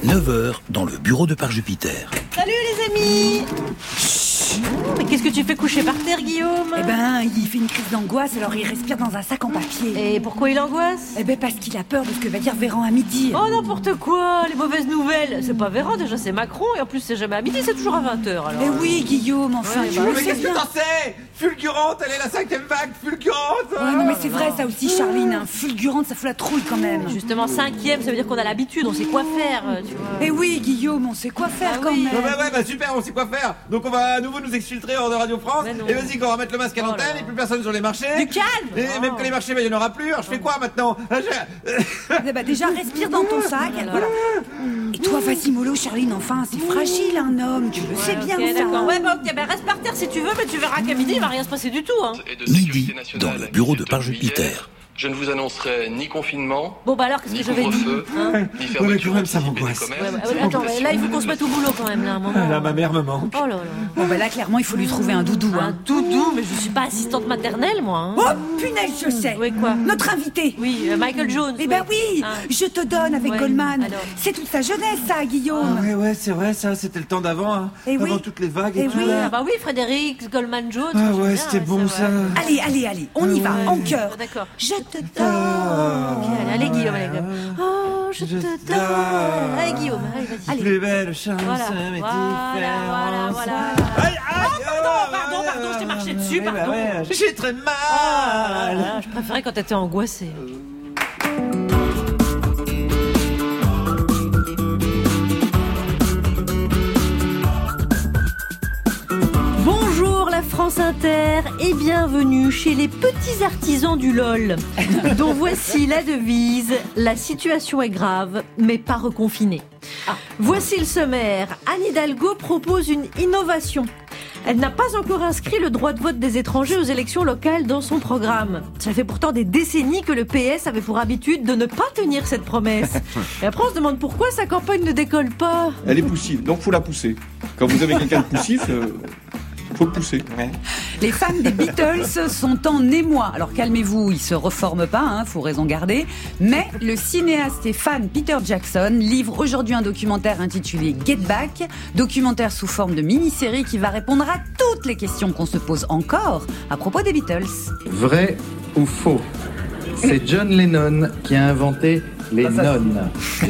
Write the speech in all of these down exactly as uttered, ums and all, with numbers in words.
neuf heures, dans le bureau de Pare-Jupiter. Salut les amis. Mais qu'est-ce que tu fais coucher par terre, Guillaume? Eh ben, il fait une crise d'angoisse, alors il respire dans un sac en papier. Et pourquoi il angoisse? Eh ben, parce qu'il a peur de ce que va dire Véran à midi. Oh, n'importe quoi, les mauvaises nouvelles. C'est pas Véran, déjà, c'est Macron, et en plus, c'est jamais à midi, c'est toujours à vingt heures, alors. Eh oui, Guillaume, enfin, Ouais, tu bah, le Mais sais qu'est-ce que bien. t'en sais? Fulgurante, elle est la cinquième vague, fulgurante. Ouais, non, mais c'est vrai, ça aussi, Charline, hein. Fulgurante, ça fout la trouille quand même. Justement, cinquième, ça veut dire qu'on a l'habitude, on sait quoi faire, euh, tu vois. Eh oui, Guillaume, on sait quoi faire Ah quand oui. même. Ouais, ouais, bah super, on sait quoi faire. Donc on va à nouveau nous exfiltrer hors de Radio France. Mais non. Et vas-y, qu'on va mettre le masque à Oh là l'antenne là. et plus personne sur les marchés. Du calme. Et Oh. même que les marchés, bah, il n'y en aura plus. Alors je fais quoi maintenant? Ah, je- Eh ben, déjà, respire dans ton sac, voilà. Et toi, vas-y, mollo, Charline, enfin, c'est fragile, un homme, tu le sais bien, Ok, ça. d'accord. Ouais, bah, ok, bah, reste par terre si tu veux, mais tu verras qu'à midi, il va rien se passer du tout, hein. Et de Midi, sécurité nationale dans le à bureau de dix-sept heures Pare-Jupiter. hier, Je ne vous annoncerai ni confinement, Bon, bah, alors, qu'est-ce ni que j'avais dit, couvre-feu, hein? ni Ouais, mais fermeture quand même, ça anticipée des m'angoisse. commerces, Ouais, bah, ni attends, progression là, il faut des qu'on se mette au mesures. boulot quand même, là, un moment. Là, ma mère me manque. Oh là là. Bon, bah là, clairement, il faut lui trouver un doudou, Un hein. doudou, mais je suis pas assistante maternelle, moi, hein. Oh, punaise, je sais. Oui, quoi? Notre invité. Oui, euh, Michael Jones. Eh ben oui, Ah. je te donne avec Ouais, Goldman. alors. C'est toute sa jeunesse, ça, Guillaume. Ouais, ouais, c'est vrai, ça, c'était le temps d'avant, hein. Eh Avant oui. toutes les vagues et Eh tout. oui. Ah bah oui, Frédéric, Goldman Jones. Ah j'aime ouais, bien, c'était ouais, bon, c'est ça. vrai. Allez, allez, allez, on y va, Ouais. en cœur. D'accord. Je te donne. Ok, allez, allez, Guillaume, allez, Guillaume. Oh, je, Je te te donne. donne. Allez, Guillaume, allez, vas-y. Plus belle chance, Voilà, mais voilà, différente. voilà, voilà. Aïe, aïe, pardon, pardon, pardon, je t'ai marché dessus, Ouais, bah pardon. ouais, j'ai très mal. Ah, là, je préférais quand t'étais angoissée. Bonjour la France Inter et bienvenue chez les petits artisans du L O L, dont voici la devise: la situation est grave, mais pas reconfinée. Voici le sommaire. Anne Hidalgo propose une innovation. Elle n'a pas encore inscrit le droit de vote des étrangers aux élections locales dans son programme. Ça fait pourtant des décennies que le P S avait pour habitude de ne pas tenir cette promesse. Et après on se demande pourquoi sa campagne ne décolle pas. Elle est poussive, donc faut la pousser. Quand vous avez quelqu'un de poussif, euh, faut le pousser. Les fans des Beatles sont en émoi. Alors calmez-vous, ils se reforment pas, hein, faut raison garder. Mais le cinéaste et fan Peter Jackson livre aujourd'hui un documentaire intitulé Get Back, documentaire sous forme de mini-série qui va répondre à toutes les questions qu'on se pose encore à propos des Beatles. Vrai ou faux? C'est John Lennon qui a inventé les nonnes.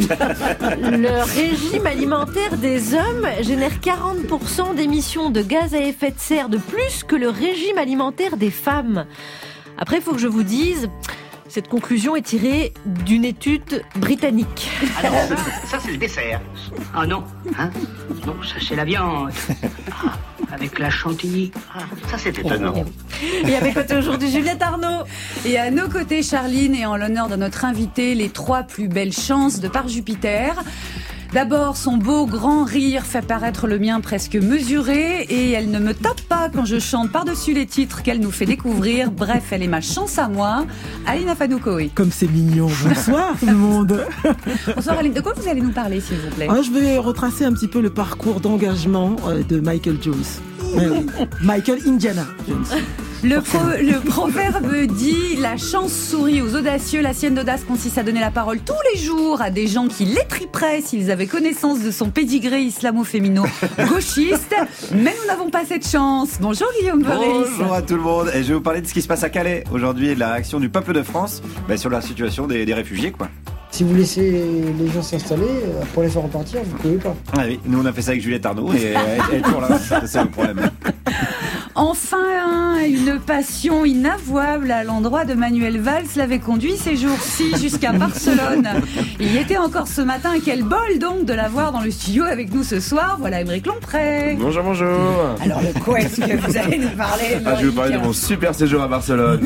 Le régime alimentaire des hommes génère quarante pour cent d'émissions de gaz à effet de serre de plus que le régime alimentaire des femmes. Après, il faut que je vous dise, cette conclusion est tirée d'une étude britannique. Alors, ça c'est le dessert. Ah non, hein? Non, ça c'est la viande. Ah, avec la chantilly. Ah, ça c'est étonnant. Et avec côté aujourd'hui Juliette Arnaud. Et à nos côtés, Charline, et en l'honneur de notre invité, les trois plus belles chances de Pare-Jupiter. D'abord, son beau grand rire fait paraître le mien presque mesuré et elle ne me tape pas quand je chante par-dessus les titres qu'elle nous fait découvrir. Bref, elle est ma chance à moi, Aline Afanoukoé. Comme c'est mignon. Bonsoir tout le monde. Bonsoir Aline, de quoi vous allez nous parler s'il vous plaît? Ah, je vais retracer un petit peu le parcours d'engagement euh, de Michael Jones. Euh, Michael Indiana Jones. Le, pro, le proverbe dit « La chance sourit aux audacieux, la sienne d'audace consiste à donner la parole tous les jours à des gens qui l'étriperaient s'ils avaient connaissance de son pédigré islamo-fémino gauchiste. Mais nous n'avons pas cette chance. » Bonjour Guillaume Boris. Bonjour à tout le monde. Et je vais vous parler de ce qui se passe à Calais aujourd'hui et de la réaction du peuple de France bah, sur la situation des, des réfugiés, quoi. Si vous laissez les gens s'installer, pour les faire repartir, vous ne pouvez pas. Ah oui, nous on a fait ça avec Juliette Arnaud et elle est toujours là, c'est le problème. Enfin, hein, une passion inavouable à l'endroit de Manuel Valls l'avait conduit ces jours-ci jusqu'à Barcelone. Il y était encore ce matin. Quel bol donc de l'avoir dans le studio avec nous ce soir. Voilà Émeric Lompré. Bonjour, bonjour. Alors de quoi est-ce que vous allez nous parler? Ah, je vais vous parler de mon super séjour à Barcelone.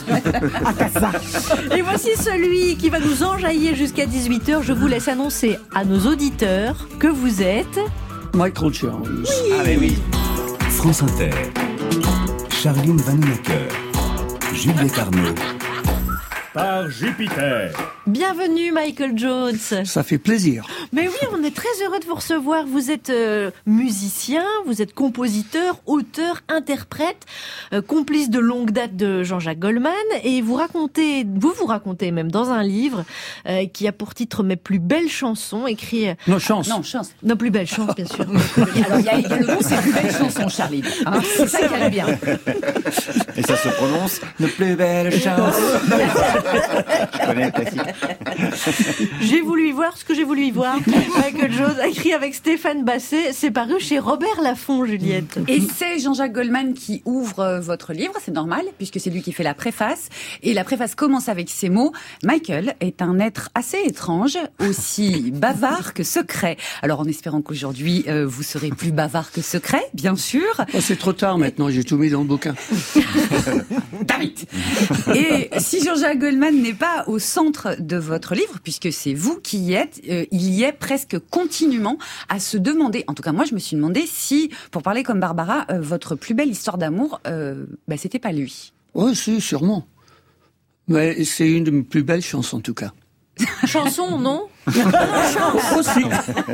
Et voici celui qui va nous enjailler jusqu'à dix-huit heures. Je vous laisse annoncer à nos auditeurs que vous êtes... Michael Jones. Oui. Ah mais oui. France Inter. Charline Vanhoenacker. Juliette Arnaud. par Jupiter. Bienvenue Michael Jones. Ça fait plaisir. Mais oui, on est très heureux de vous recevoir. Vous êtes euh, musicien, vous êtes compositeur, auteur, interprète, euh, complice de longue date de Jean-Jacques Goldman, et vous racontez, vous vous racontez même dans un livre euh, qui a pour titre Mes plus belles chansons, écrit. Euh, Nos chances. Non, chance. Nos plus belles chansons, bien sûr. Alors il y a également ces plus belles chansons, Charlie. Hein, c'est ça qui aime bien. Et ça se prononce Nos plus belles chansons. Je connais le classique. J'ai voulu y voir ce que j'ai voulu y voir. Michael Jones, écrit avec Stéphane Basset, c'est paru chez Robert Laffont, Juliette. Et c'est Jean-Jacques Goldman qui ouvre votre livre, c'est normal, puisque c'est lui qui fait la préface. Et la préface commence avec ces mots. Michael est un être assez étrange, aussi bavard que secret. Alors en espérant qu'aujourd'hui, euh, vous serez plus bavard que secret, bien sûr. Oh, c'est trop tard maintenant, j'ai tout mis dans le bouquin. David. Et si Jean-Jacques Goldman n'est pas au centre de votre livre, puisque c'est vous qui y êtes, euh, il y est presque continuellement à se demander, en tout cas moi je me suis demandé si, pour parler comme Barbara, euh, votre plus belle histoire d'amour, euh, bah, c'était pas lui. Oui, si, sûrement. Mais c'est une de mes plus belles chansons en tout cas. Chanson, non? Aussi.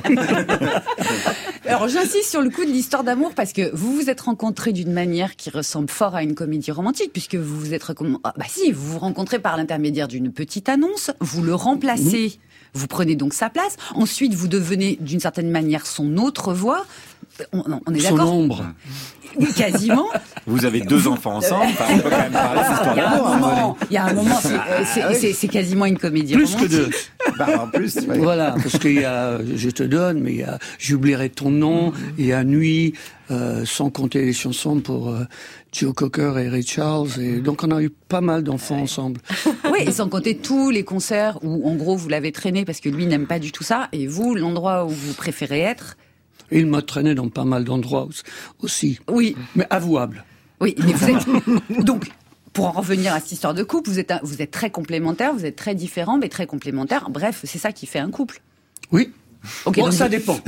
Alors j'insiste sur le coup de l'histoire d'amour parce que vous vous êtes rencontrés d'une manière qui ressemble fort à une comédie romantique, puisque vous vous êtes recomm... ah, bah si, vous vous rencontrez par l'intermédiaire d'une petite annonce, vous le remplacez, mmh. vous prenez donc sa place, ensuite vous devenez d'une certaine manière son autre voix. On, on est son d'accord? ombre. Oui, quasiment. Vous avez deux enfants ensemble, enfin, on peut quand même parler d'histoire d'amour. Il y a un moment, c'est, euh, c'est, ah, oui. c'est, c'est quasiment une comédie plus romantique. Que deux. Bah, en plus, ouais. Voilà, parce qu'il y a Je te donne, mais il y a J'oublierai ton nom, il y a Nuit, euh, sans compter les chansons pour euh, Joe Cocker et Ray Charles, et donc on a eu pas mal d'enfants ensemble. Oui, et sans compter tous les concerts où, en gros, vous l'avez traîné parce que lui n'aime pas du tout ça, et vous, l'endroit où vous préférez être. Et il m'a traîné dans pas mal d'endroits aussi. Oui. Mais avouable. Oui, mais vous êtes... Donc, pour en revenir à cette histoire de couple, vous êtes, un... vous êtes très complémentaires, vous êtes très différents, mais très complémentaires. Bref, c'est ça qui fait un couple. Oui. Okay, bon, donc ça vous... dépend.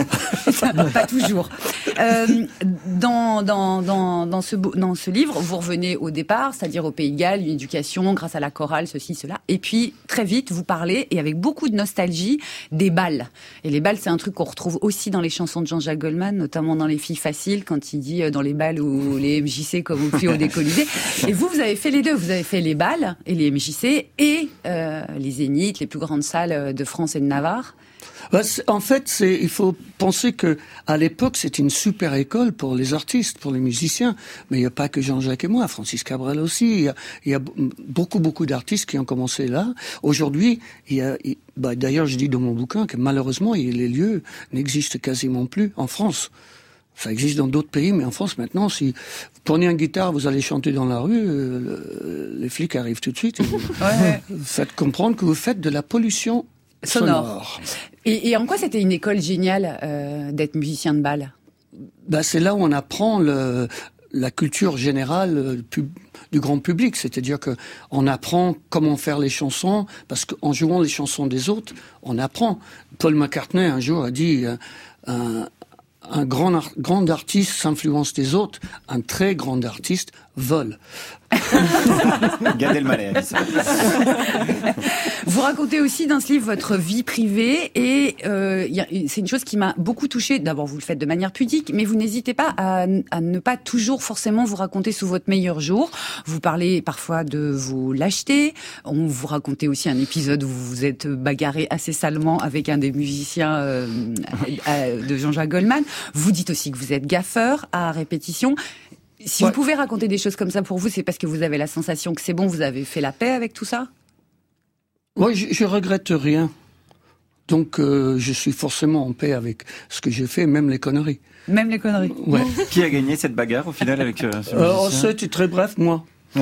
Pas toujours. Euh, dans, dans, dans, dans, ce, dans ce livre, vous revenez au départ, c'est-à-dire au Pays de Galles, une éducation grâce à la chorale, ceci, cela. Et puis, très vite, vous parlez, et avec beaucoup de nostalgie, des bals. Et les bals, c'est un truc qu'on retrouve aussi dans les chansons de Jean-Jacques Goldman, notamment dans Les Filles Faciles, quand il dit euh, dans les bals ou les M J C comme au plus haut des Colisées. Et vous, vous avez fait les deux. Vous avez fait les bals et les M J C et euh, les Zéniths, les plus grandes salles de France et de Navarre. En fait, c'est, il faut penser que à l'époque, c'était une super école pour les artistes, pour les musiciens. Mais il n'y a pas que Jean-Jacques et moi, Francis Cabrel aussi. Il y a, il y a beaucoup, beaucoup d'artistes qui ont commencé là. Aujourd'hui, il y a, il, bah, d'ailleurs, je dis dans mon bouquin que malheureusement, les lieux n'existent quasiment plus en France. Ça existe dans d'autres pays, mais en France, maintenant, si vous prenez une guitare, vous allez chanter dans la rue, euh, les flics arrivent tout de suite et vous ouais. faites comprendre que vous faites de la pollution sonore. sonore. Et, et en quoi c'était une école géniale euh, d'être musicien de bal? Bah, c'est là où on apprend le, la culture générale pub, du grand public, c'est-à-dire que on apprend comment faire les chansons, parce qu'en jouant les chansons des autres, on apprend. Paul McCartney un jour a dit euh, un, un grand, ar- grand artiste s'influence des autres, un très grand artiste vole. Gad Elmaleh a dit ça. Vous racontez aussi dans ce livre votre vie privée et euh, y a, c'est une chose qui m'a beaucoup touchée. D'abord, vous le faites de manière pudique, mais vous n'hésitez pas à, à ne pas toujours forcément vous raconter sous votre meilleur jour. Vous parlez parfois de vos lâchetés. On vous racontez aussi un épisode où vous vous êtes bagarré assez salement avec un des musiciens euh, de Jean-Jacques Goldman. Vous dites aussi que vous êtes gaffeur à répétition. Si ouais. vous pouvez raconter des choses comme ça pour vous, c'est parce que vous avez la sensation que c'est bon, vous avez fait la paix avec tout ça? Oui, je, je regrette rien. Donc, euh, je suis forcément en paix avec ce que j'ai fait, même les conneries. Même les conneries. Ouais. Qui a gagné cette bagarre au final avec euh, ce euh, oh, c'était très bref, moi.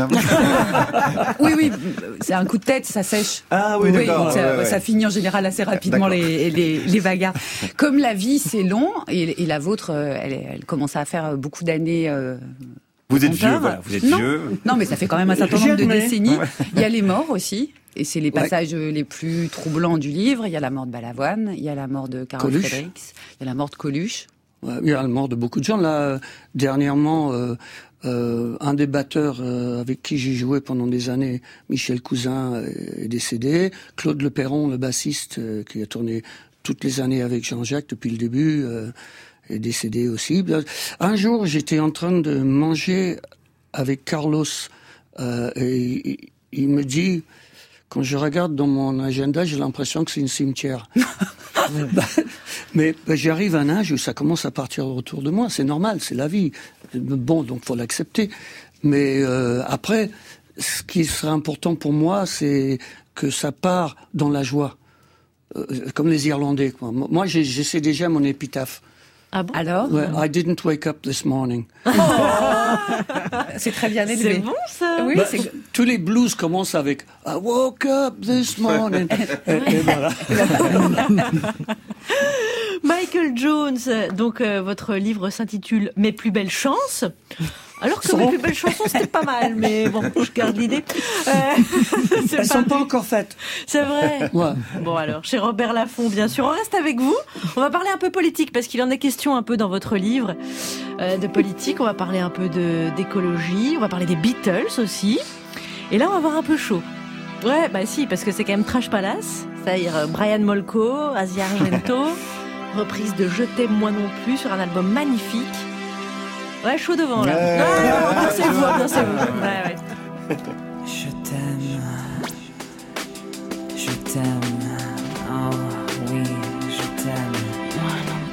oui, oui, c'est un coup de tête, ça sèche. Ah oui, d'accord. Oui, ça, ouais, ouais. ça finit en général assez rapidement les, les, les bagarres. Comme la vie, c'est long, et, et la vôtre, elle, elle commence à faire beaucoup d'années. Euh, vous êtes vieux, voilà, vous êtes non, vieux. Non, mais ça fait quand même un certain nombre de décennies. Ouais. Il y a les morts aussi. Et c'est les passages ouais. les plus troublants du livre. Il y a la mort de Balavoine, il y a la mort de Carole Fredericks, il y a la mort de Coluche. Ouais, il y a la mort de beaucoup de gens. Là, dernièrement, euh, euh, un des batteurs euh, avec qui j'ai joué pendant des années, Michel Cousin, est décédé. Claude Le Perron, le bassiste, euh, qui a tourné toutes les années avec Jean-Jacques depuis le début, euh, est décédé aussi. Un jour, j'étais en train de manger avec Carlos euh, et il me dit, quand je regarde dans mon agenda, j'ai l'impression que c'est une cimetière. bah, mais bah, j'arrive à un âge où ça commence à partir autour de moi. C'est normal, c'est la vie. Bon, donc faut l'accepter. Mais euh, après, ce qui serait important pour moi, c'est que ça part dans la joie. Euh, comme les Irlandais, quoi. Moi, j'ai, j'essaie déjà mon épitaphe. Ah bon? Alors? Ouais, I didn't wake up this morning. Oh c'est très bien élevé. C'est bon, ça? Oui, bah, c'est... Tous les blues commencent avec I woke up this morning. et, et voilà. Michael Jones, donc euh, votre livre s'intitule Mes plus belles chances. Alors que Mes plus belles chansons, c'était pas mal, mais bon, je garde l'idée. Euh, Elles ne sont pas encore faites. C'est vrai. Ouais. Bon alors, chez Robert Laffont, bien sûr, on reste avec vous. On va parler un peu politique, parce qu'il en est question un peu dans votre livre euh, de politique. On va parler un peu de, d'écologie, on va parler des Beatles aussi. Et là, on va avoir un peu chaud. Ouais, bah si, parce que c'est quand même Trash Palace, c'est-à-dire Brian Molko, Asia Argento, reprise de Je t'aime moi non plus sur un album magnifique. Ouais, chaud devant là. Ouais, non, non, ouais, bien c'est vous, ouais. bien c'est vous. Ouais, ouais. Je t'aime, je t'aime, oh oui, je t'aime. Moi non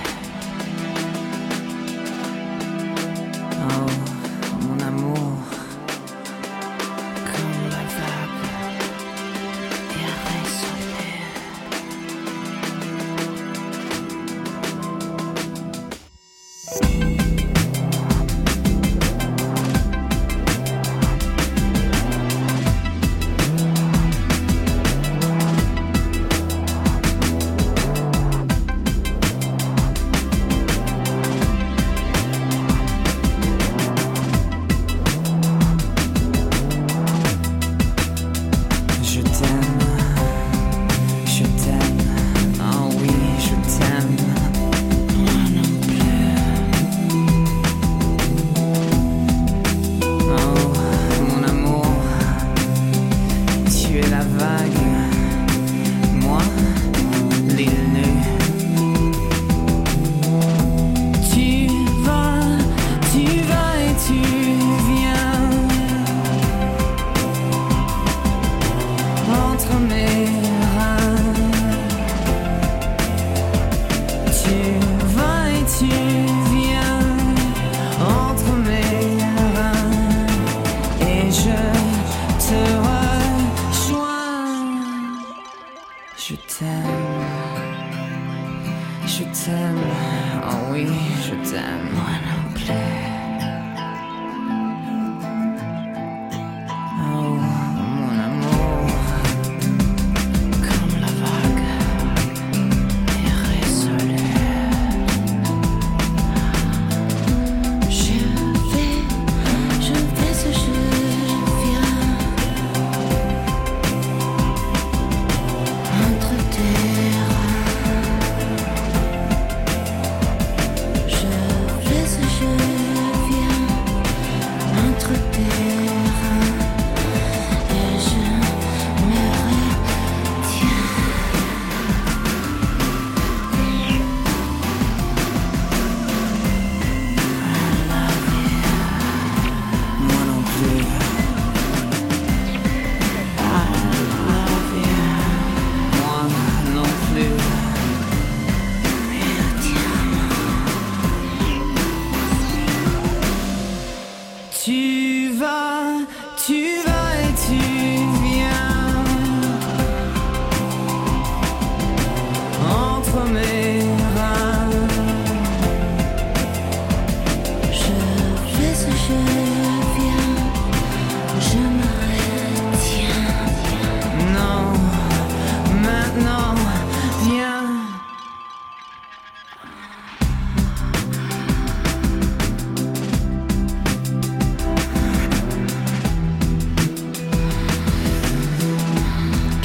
plus. Oh, mon amour, comme la vague, irrésoluble. Je fais ce jeu.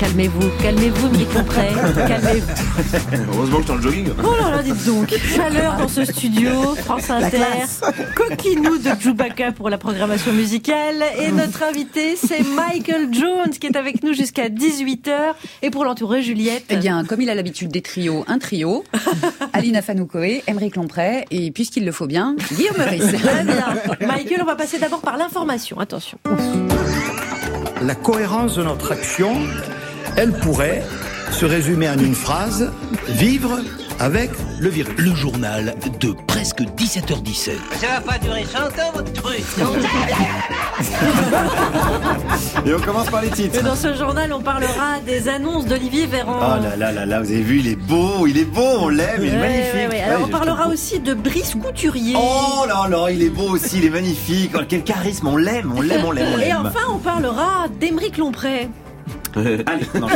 calmez-vous, calmez-vous, Émeric Lomprey, calmez-vous. Heureusement que je suis dans le jogging. Oh là là, dites donc, chaleur dans ce studio, France Inter, coquinou de Chewbacca pour la programmation musicale, et notre invité c'est Michael Jones qui est avec nous jusqu'à dix-huit heures, et pour l'entourer Juliette. Eh bien, comme il a l'habitude des trios, un trio, Alina Fanoukoé, Émeric Lomprey, et puisqu'il le faut bien, Guillaume Meurice. Très bien. Michael, on va passer d'abord par l'information, attention. La cohérence de notre action, elle pourrait se résumer en une phrase, vivre avec le virus. Le journal de presque dix-sept heures dix-sept. Ça va pas durer cent ans, votre truc. Et on commence par les titres. Et dans ce journal, on parlera des annonces d'Olivier Véran. Oh là là là là, vous avez vu, il est beau, il est beau, on l'aime, il est ouais, magnifique. Ouais, ouais. Alors ouais, on parlera aussi de Brice Couturier. Oh là là, il est beau aussi, il est magnifique. Oh, quel charisme, on l'aime, on l'aime, on l'aime, on l'aime. Et enfin, on parlera d'Émeric Lomprey. Allez, non.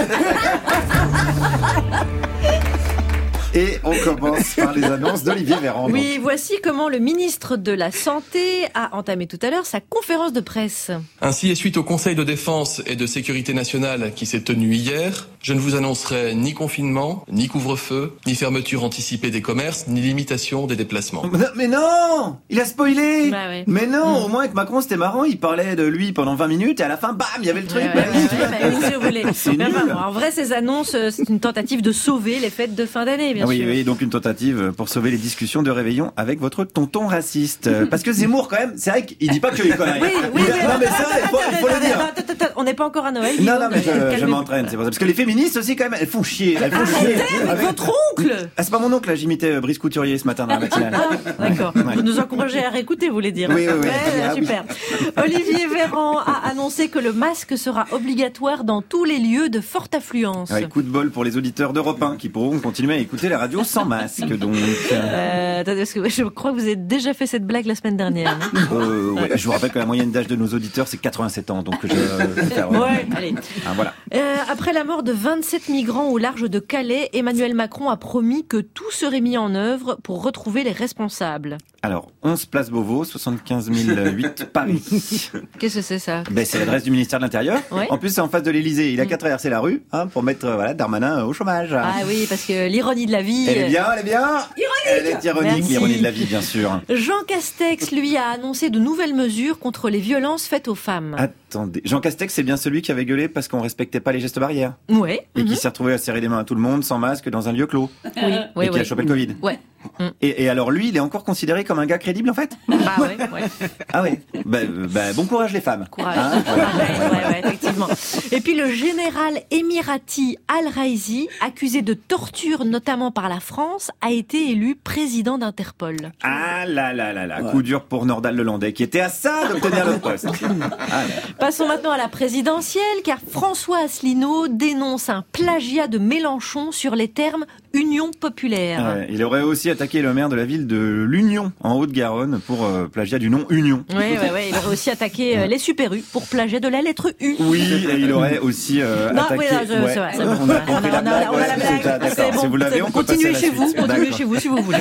Et on commence par les annonces d'Olivier Véran. Oui, donc. voici comment le ministre de la Santé a entamé tout à l'heure sa conférence de presse. Ainsi, et suite au Conseil de défense et de sécurité nationale qui s'est tenu hier, je ne vous annoncerai ni confinement, ni couvre-feu, ni fermeture anticipée des commerces, ni limitation des déplacements. Mais non, il a spoilé. Bah ouais. Mais non, mmh. au moins avec Macron c'était marrant, il parlait de lui pendant vingt minutes et à la fin, bam, il y avait le truc. Ouais, ouais, ouais, ouais, bah, si vous voulez. C'est Mais nul. enfin, bon, en vrai, ces annonces, c'est une tentative de sauver les fêtes de fin d'année, bien Ah oui, sûr. oui, donc une tentative pour sauver les discussions de réveillon avec votre tonton raciste. Parce que Zemmour, quand même, c'est vrai qu'il dit pas que les conneries. Oui, oui, Il- oui. Non, mais ça, il faut, il faut le dire. Attends, attends, attends, on n'est pas encore à Noël. Non, Guillaume, non, mais je, je calmez-vous. m'entraîne, c'est pour ça. Parce que les féministes aussi, quand même, elles font chier. Elles font chier. Arrêtez, avec votre oncle. Ah, c'est pas mon oncle, là, j'imitais euh, Brice Couturier ce matin dans la matinale. Ah, d'accord. Ouais. Vous nous encouragez à réécouter, vous voulez dire. Oui, oui, oui. Ouais, Ah, oui. super. Olivier Véran a annoncé que le masque sera obligatoire dans tous les lieux de forte affluence. Ouais, coup de bol pour les auditeurs d'Europe un qui pourront continuer à écouter la radio sans masque, donc. Euh, attendez, parce que je crois que vous avez déjà fait cette blague la semaine dernière. non Euh, ouais, je vous rappelle que la moyenne d'âge de nos auditeurs, c'est quatre-vingt-sept ans, donc je vais faire, ouais. Ouais, allez. Ah, voilà. Euh, après la mort de vingt-sept migrants au large de Calais, Emmanuel Macron a promis que tout serait mis en œuvre pour retrouver les responsables. Alors, onze place Beauvau, soixante-quinze mille huit, Paris. Qu'est-ce que c'est ça? Ben, c'est l'adresse du ministère de l'Intérieur. Ouais. En plus, c'est en face de l'Élysée. Il a qu'à traverser la rue, hein, pour mettre, euh, voilà, Darmanin au chômage. Ah oui, parce que l'ironie de la vie... Elle est bien, elle est bien. Elle est ironique, Merci. l'ironie de la vie, bien sûr. Jean Castex, lui, a annoncé de nouvelles mesures contre les violences faites aux femmes. Attendez, Jean Castex, c'est bien celui qui avait gueulé parce qu'on respectait pas les gestes barrières. Ouais. Et qui mhm. s'est retrouvé à serrer les mains à tout le monde, sans masque, dans un lieu clos. Oui, Et oui, qui oui. a chopé le Covid. Ouais. Et, et alors lui, il est encore considéré comme un gars crédible en fait? Ah ouais, ouais. Ah ouais. Bah, euh, bah, bon courage les femmes. Courage. Hein, voilà. Ouais, ouais, ouais, effectivement. Et puis le général émirati Al-Raisi, accusé de torture notamment par la France, a été élu président d'Interpol. Ah là là là là, coup dur pour Nordal Lelandais qui était à ça d'obtenir le poste. Ah, Passons maintenant à la présidentielle, car François Asselineau dénonce un plagiat de Mélenchon sur les termes Union populaire. ouais, il aurait aussi attaqué le maire de la ville de l'Union en Haute-Garonne pour euh, plagiat du nom Union. Oui, ouais, ouais, il aurait aussi attaqué euh, les Super U pour plagiat de la lettre U. Oui, et il aurait aussi euh, Non, attaqué. oui, non, je- ouais. c'est vrai, c'est bon. On a compris On a- la on a- blague. on a la ouais, blague. c'est- D'accord. C'est bon, Si vous l'avez, c'est on bon. peut passer à Continuez la chez suite. vous, continuez D'accord. chez vous si vous voulez.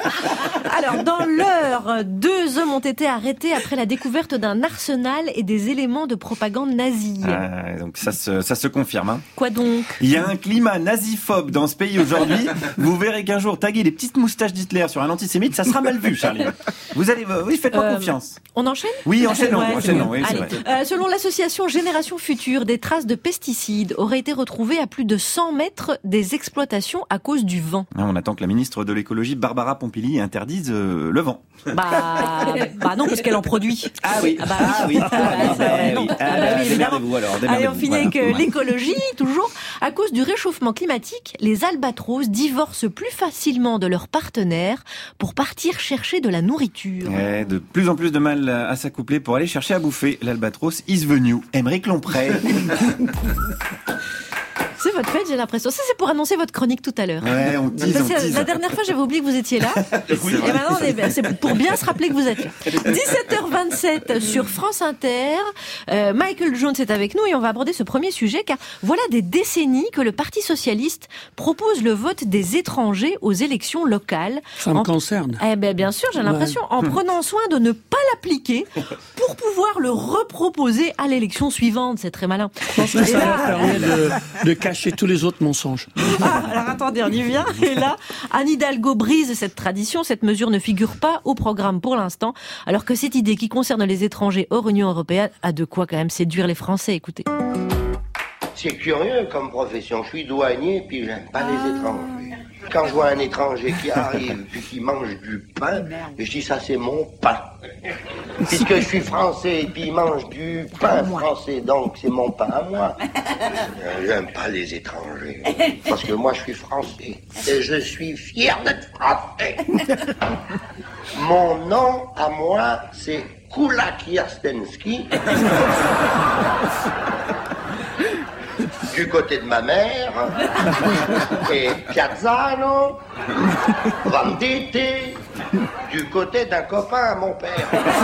Alors, dans l'heure, deux hommes ont été arrêtés après la découverte d'un arsenal et des éléments de propagande nazie. Ah, donc ça se, ça se confirme. Hein. Quoi donc? Il y a un climat naziphobe dans ce pays aujourd'hui. Vous verrez qu'un jour, taguer les petites moustaches d'Hitler sur un antisémite, ça sera mal vu, Charlie. Vous allez, oui, faites-moi Euh, confiance. On enchaîne? Oui, enchaînons, Ouais, c'est enchaînons, bon. oui, c'est Allez. vrai. Euh, selon l'association Génération Future, des traces de pesticides auraient été retrouvées à plus de cent mètres des exploitations à cause du vent. Ah, on attend que la ministre de l'écologie, Barbara Pompili, interdise euh, le vent. Bah, bah non, parce qu'elle en produit. Ah oui, Ah bah ah oui, Ah bah, ah ça, oui, non. oui. Ah Ah, bah oui, évidemment. démerdez-vous alors, Allez, démerdez-vous, on finit voilà. avec euh, Ouais. l'écologie, toujours. À cause du réchauffement climatique, les albatros divorcent plus facilement de leurs partenaires pour partir chercher de la nourriture. Ouais, de plus en plus de mal à s'accoupler pour aller chercher à bouffer. L'albatros is venu. Émeric Lomprey. C'est votre fête, j'ai l'impression. Ça, c'est pour annoncer votre chronique tout à l'heure. Ouais, on tease, Parce on que tease. La dernière fois, j'avais oublié que vous étiez là. Oui, Et maintenant, on est- c'est pour bien se rappeler que vous êtes là. dix-sept heures vingt-sept sur France Inter. Euh, Michael Jones est avec nous et on va aborder ce premier sujet car voilà des décennies que le Parti socialiste propose le vote des étrangers aux élections locales. Ça me En- concerne. Eh ben, bien sûr, j'ai l'impression, en prenant soin de ne pas l'appliquer pour pouvoir le reproposer à l'élection suivante. C'est très malin. Je pense que ça leur permet de, de cacher tous les autres mensonges. Ah, alors attendez, on y vient. Et là, Anne Hidalgo brise cette tradition. Cette mesure ne figure pas au programme pour l'instant, alors que cette idée qui concerne les étrangers hors Union européenne a de quoi quand même séduire les Français. Écoutez. C'est curieux comme profession. Je suis douanier, puis j'aime pas les étrangers. Quand je vois un étranger qui arrive, puis qui mange du pain, je dis ça c'est mon pain. Puisque je suis français, puis il mange du pain français, donc c'est mon pain à moi. Euh, J'aime pas les étrangers. Parce que moi je suis français. Et je suis fier d'être français. Mon nom à moi, c'est Kula Kierstenski. Du côté de ma mère, et Piazzano, Venditti, du côté d'un copain à mon père.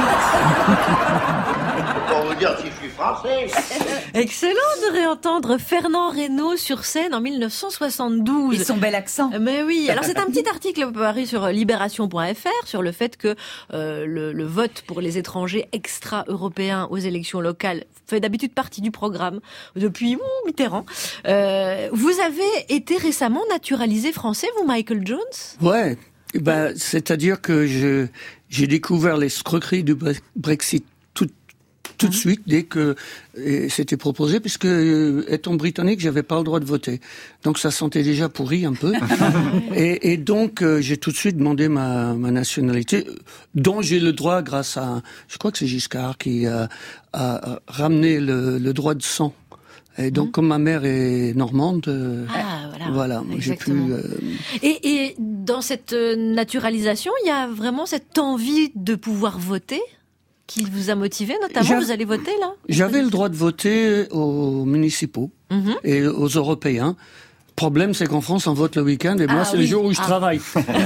Pour vous dire si je suis français. Excellent de réentendre Fernand Reynaud sur scène en mille neuf cent soixante-douze. Et son bel accent. Mais oui, alors c'est un petit article paru sur libération point f r sur le fait que euh, le, le vote pour les étrangers extra-européens aux élections locales fait d'habitude partie du programme depuis ouh, Mitterrand. Euh, vous avez été récemment naturalisé français, vous, Michael Jones ? Ouais, ben, c'est-à-dire que je, j'ai découvert l'escroquerie du Bre- Brexit tout, tout de suite dès que euh, c'était proposé, puisque euh, étant britannique, j'avais pas le droit de voter. Donc ça sentait déjà pourri un peu. et, et donc euh, j'ai tout de suite demandé ma, ma nationalité, dont j'ai le droit grâce à, je crois que c'est Giscard qui a, a ramené le, le droit de sang. Et donc, mmh. comme ma mère est normande, euh, ah, voilà, voilà j'ai pu... Euh... Et, et dans cette naturalisation, il y a vraiment cette envie de pouvoir voter qui vous a motivé, notamment, J'avais... vous allez voter, là ? J'avais le droit de voter aux municipaux mmh. et aux Européens. Le problème, c'est qu'en France, on vote le week-end, et moi, ah, c'est oui. le jour où je ah. travaille.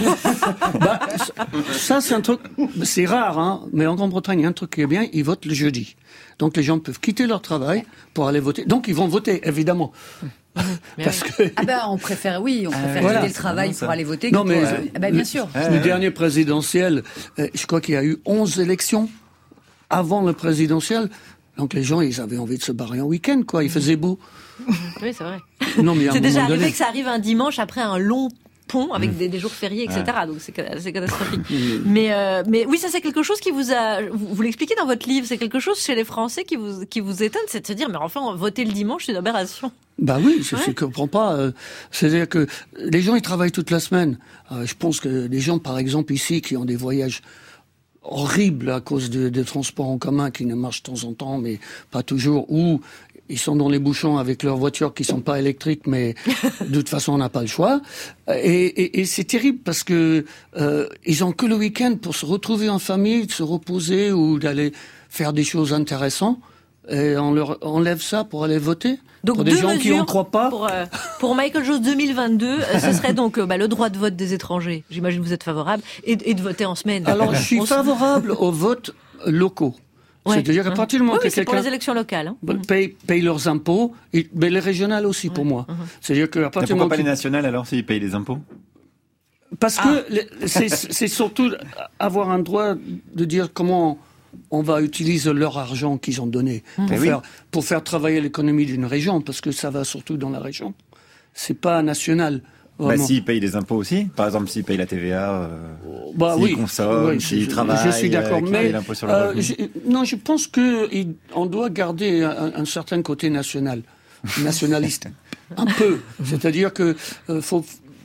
bah, ça, c'est un truc, c'est rare, hein, mais en Grande-Bretagne, il y a un truc qui est bien, ils votent le jeudi. Donc, les gens peuvent quitter leur travail pour aller voter. Donc, ils vont voter, évidemment. Parce que... Ah ben, on préfère, oui, on préfère voilà. quitter le travail pour aller voter. Non, mais, pour... ah ben, bien sûr. Le, le dernier présidentiel, euh, je crois qu'il y a eu onze élections avant le présidentiel. Donc, les gens, ils avaient envie de se barrer en week-end, quoi. Il faisait beau. Oui, c'est vrai. Non, mais c'est déjà arrivé donné... que ça arrive un dimanche après un long pont avec mmh. des, des jours fériés, et cetera. Ouais. Donc c'est, c'est catastrophique. mais, euh, mais oui, ça c'est quelque chose qui vous a, vous, vous l'expliquez dans votre livre, c'est quelque chose chez les Français qui vous, qui vous étonne, c'est de se dire, mais enfin, voter le dimanche, c'est une aberration. Bah oui, je ne ouais. comprends pas. Euh, c'est-à-dire que les gens, ils travaillent toute la semaine. Euh, je pense que les gens, par exemple, ici, qui ont des voyages horribles à cause de, des transports en commun qui ne marchent de temps en temps, mais pas toujours, ou ils sont dans les bouchons avec leurs voitures qui sont pas électriques, mais de toute façon on n'a pas le choix. Et, et, et c'est terrible parce que euh, ils ont que le week-end pour se retrouver en famille, de se reposer ou d'aller faire des choses intéressantes. Et on leur enlève ça pour aller voter. Donc pour des gens qui n'en croient pas. Pour, euh, pour Michael Jones deux mille vingt-deux, ce serait donc euh, bah, le droit de vote des étrangers. J'imagine que vous êtes favorable et, et de voter en semaine. Alors je suis favorable aux votes locaux. Ouais. C'est-à-dire qu'à partir du moment oui, que oui, c'est quelqu'un pour les élections locales, hein. paye, paye leurs impôts, et, mais les régionales aussi ouais. pour moi. Uh-huh. C'est-à-dire qu'à partir du moment pourquoi pas les nationales alors s'ils payent les impôts ? Parce ah. que les, c'est, c'est surtout avoir un droit de dire comment on va utiliser leur argent qu'ils ont donné mmh. pour, oui. faire, pour faire travailler l'économie d'une région, parce que ça va surtout dans la région. C'est pas national. Bah, s'ils payent des impôts aussi, par exemple s'ils payent la T V A, euh, bah, s'ils oui. consomment, oui, s'ils je, travaillent, je suis d'accord, euh, mais l'impôt sur le euh, revenu. je, non, je pense que il, on doit garder un, un certain côté national, nationaliste, un peu. C'est-à-dire que euh, faut.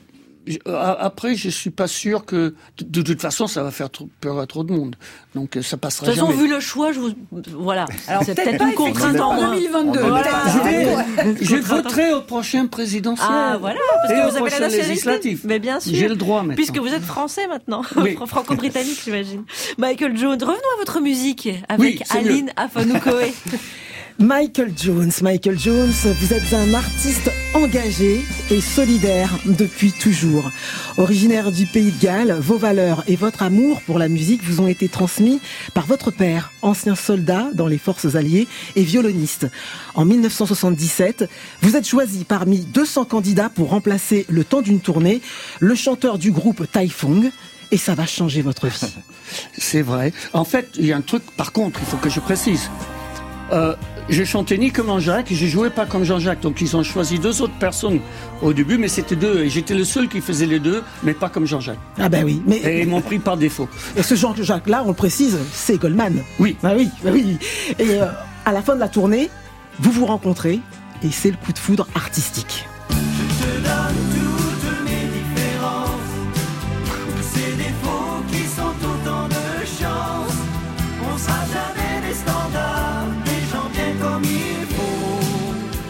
Après, je suis pas sûr que de, de toute façon ça va faire trop, peur à trop de monde. Donc ça passera jamais. De toute façon, vu le choix, je vous voilà. Alors c'est peut-être, peut-être une contrainte en deux mille vingt-deux. Voilà. Je, je voterai au prochain présidentiel. Ah voilà, parce et que au vous avez la nationalité. Mais bien sûr. J'ai le droit maintenant. Puisque vous êtes français maintenant, oui. franco-britannique, j'imagine. Michael Jones, revenons à votre musique avec oui, Aline Afanoukoé. Michael Jones, Michael Jones, vous êtes un artiste engagé et solidaire depuis toujours. Originaire du pays de Galles, vos valeurs et votre amour pour la musique vous ont été transmis par votre père, ancien soldat dans les forces alliées et violoniste. En mille neuf cent soixante-dix-sept, vous êtes choisi parmi deux cents candidats pour remplacer le temps d'une tournée le chanteur du groupe Taifong. Et ça va changer votre vie. C'est vrai. En fait, il y a un truc, par contre, il faut que je précise. Euh, j'ai chanté ni comme Jean-Jacques, j'ai joué pas comme Jean-Jacques. Donc ils ont choisi deux autres personnes au début, mais c'était deux. Et j'étais le seul qui faisait les deux, mais pas comme Jean-Jacques. Ah ben oui. Mais... Et ils m'ont pris par défaut. Et ce Jean-Jacques-là, on le précise, c'est Goldman. Oui. Ah oui, ah oui. Et euh, à la fin de la tournée, vous vous rencontrez et c'est le coup de foudre artistique. Je te donne toutes mes différences, tous ces défauts qui sont autant de chance. On sera jamais des standards, des gens bien comme il faut.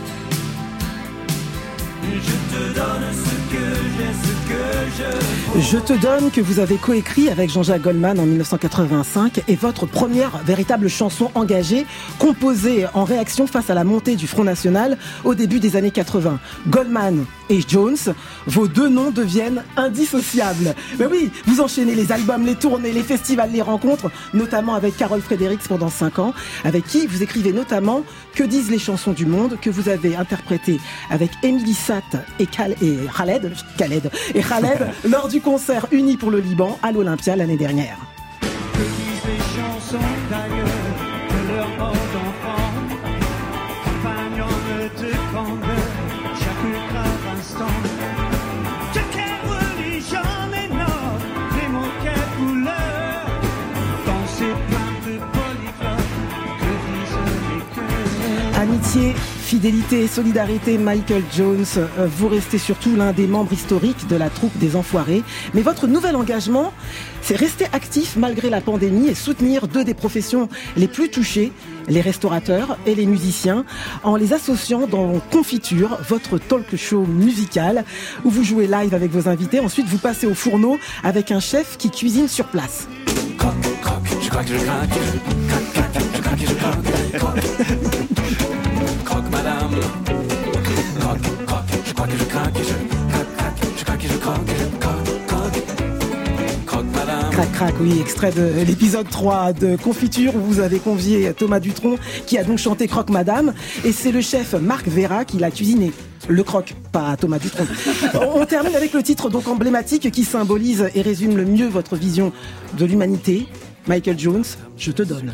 Je te donne ce que j'ai, ce que je vaux. Je te donne que vous avez coécrit avec Jean-Jacques Goldman en mille neuf cent quatre-vingt-cinq et votre première véritable chanson engagée, composée en réaction face à la montée du Front National au début des années quatre-vingts. Goldman et Jones, vos deux noms deviennent indissociables. Mais oui, vous enchaînez les albums, les tournées, les festivals, les rencontres, notamment avec Carol Fredericks pendant cinq ans, avec qui vous écrivez notamment Que disent les chansons du monde, que vous avez interprété avec Émilie Satt et, Khal- et Khaled, Khaled et Khaled lors du concert Unis pour le Liban à l'Olympia l'année dernière. Que disent les chansons d'ailleurs, de leur mort d'enfant, compagnon de grandeur, chaque grave instant. De quelle religion est notre, les mots, quelle couleur, dans ces plaintes de polyglottes, que disent les cœurs. Amitié, fidélité, solidarité, Michael Jones, euh, vous restez surtout l'un des membres historiques de la troupe des Enfoirés. Mais votre nouvel engagement, c'est rester actif malgré la pandémie et soutenir deux des professions les plus touchées, les restaurateurs et les musiciens, en les associant dans Confiture, votre talk show musical, où vous jouez live avec vos invités. Ensuite, vous passez au fourneau avec un chef qui cuisine sur place. Croque, croque, je crois que je craque, je craque, je craque, je craque, croque. Croque madame, croque, croque, je crois que je craque, je craque, craque, je craque, je croque, croque, croque, croque madame. Crac crac, oui, extrait de l'épisode trois de Confiture où vous avez convié Thomas Dutronc qui a donc chanté Croque Madame et c'est le chef Marc Vera qui l'a cuisiné. Le croque, pas Thomas Dutronc. On termine avec le titre donc emblématique qui symbolise et résume le mieux votre vision de l'humanité. Michael Jones, Je te donne.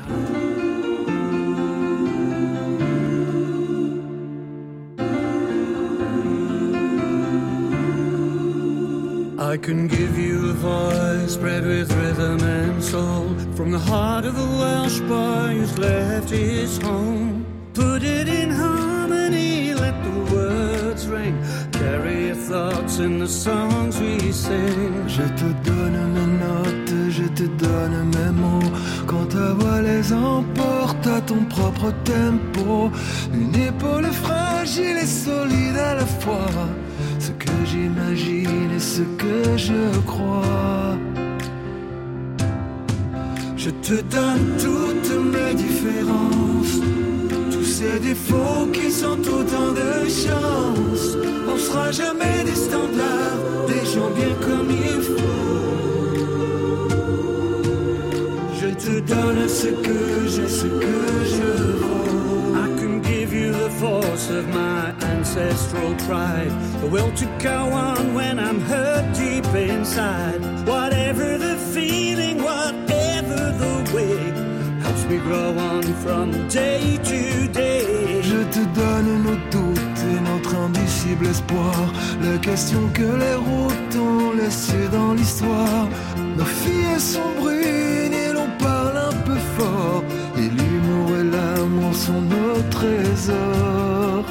I can give you a voice bred with rhythm and soul, from the heart of a Welsh boy who's left his home. Put it in harmony, let the words ring, carry your thoughts in the songs we sing. Je te donne mes notes, je te donne mes mots, quand ta voix les emporte à ton propre tempo. Une épaule fragile et solide à la fois, ce que j'imagine et ce que je crois. Je te donne toutes mes différences, tous ces défauts qui sont autant de chance. On sera jamais des standards, des gens bien comme il faut. Je te donne ce que j'ai, ce que je vaux. I can give you the force of my ancestral pride, the will to go on when I'm hurt deep inside. Whatever the feeling, whatever the way, helps me grow on from day to day. Je te donne nos doutes et notre indicible espoir, les questions que les routes ont laissées dans l'histoire. Nos filles sont brunes et l'on parle un peu fort, et l'humour et l'amour sont nos trésors.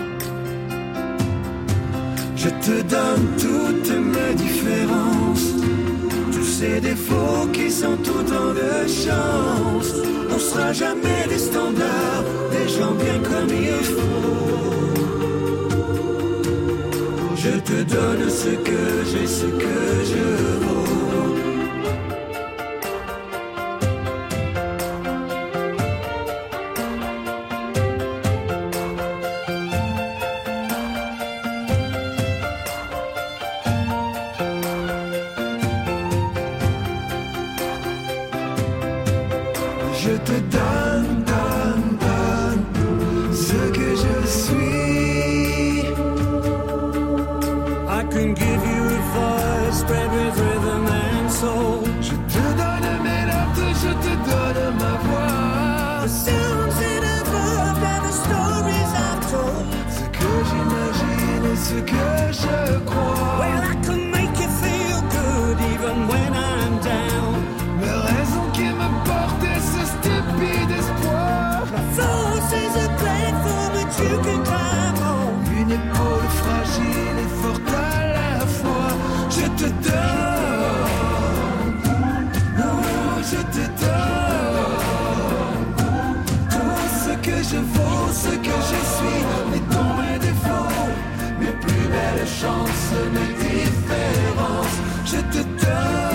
Je te donne toutes mes différences, tous ces défauts qui sont autant de chance. On sera jamais des standards, des gens bien comme il faut. Je te donne ce que j'ai, ce que je vaux. Je te donne, donne, donne ce que je suis. I can give you a voice spread with rhythm and soul. Je te donne mes notes, je te donne ma voix. The sounds that I've loved and the stories I've told. Ce que j'imagine et ce que je crois. Well, I can make you feel good even when I'm down. La raison qui me porte est ce stupide espoir. My force is a platform that you can climb on. Une épaule fragile et forte à la fois. Je te donne, oh, je te donne tout ce que je vaux, ce que je suis, mes dons, mes défauts, mes plus belles chances, mes différences. Je te donne.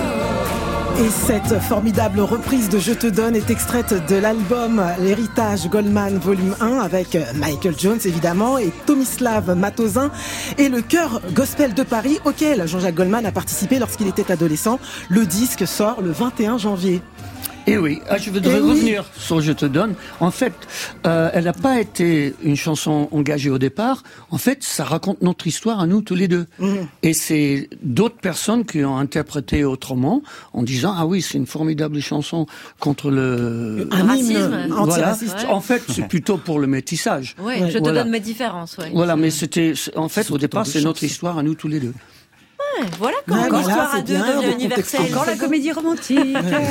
Et cette formidable reprise de Je te donne est extraite de l'album L'Héritage Goldman volume un avec Michael Jones évidemment et Tomislav Matozin et le chœur gospel de Paris auquel Jean-Jacques Goldman a participé lorsqu'il était adolescent. Le disque sort le vingt et un janvier. Et oui, ah, je voudrais Eh oui. revenir sur Je te donne. En fait, euh, elle n'a pas été une chanson engagée au départ. En fait, ça raconte notre histoire à nous tous les deux. Mmh. Et c'est d'autres personnes qui ont interprété autrement en disant ah oui, c'est une formidable chanson contre le Un racisme. Voilà. Antiraciste. Ouais. En fait, c'est plutôt pour le métissage. Oui, ouais. Je te voilà. donne mes différences. Ouais. Voilà, mais c'était en fait C'est au départ, de c'est chance. notre histoire à nous tous les deux. Ouais, voilà quand Ouais, une voilà, histoire à c'est deux bien, devient de universelle. Encore la comédie romantique.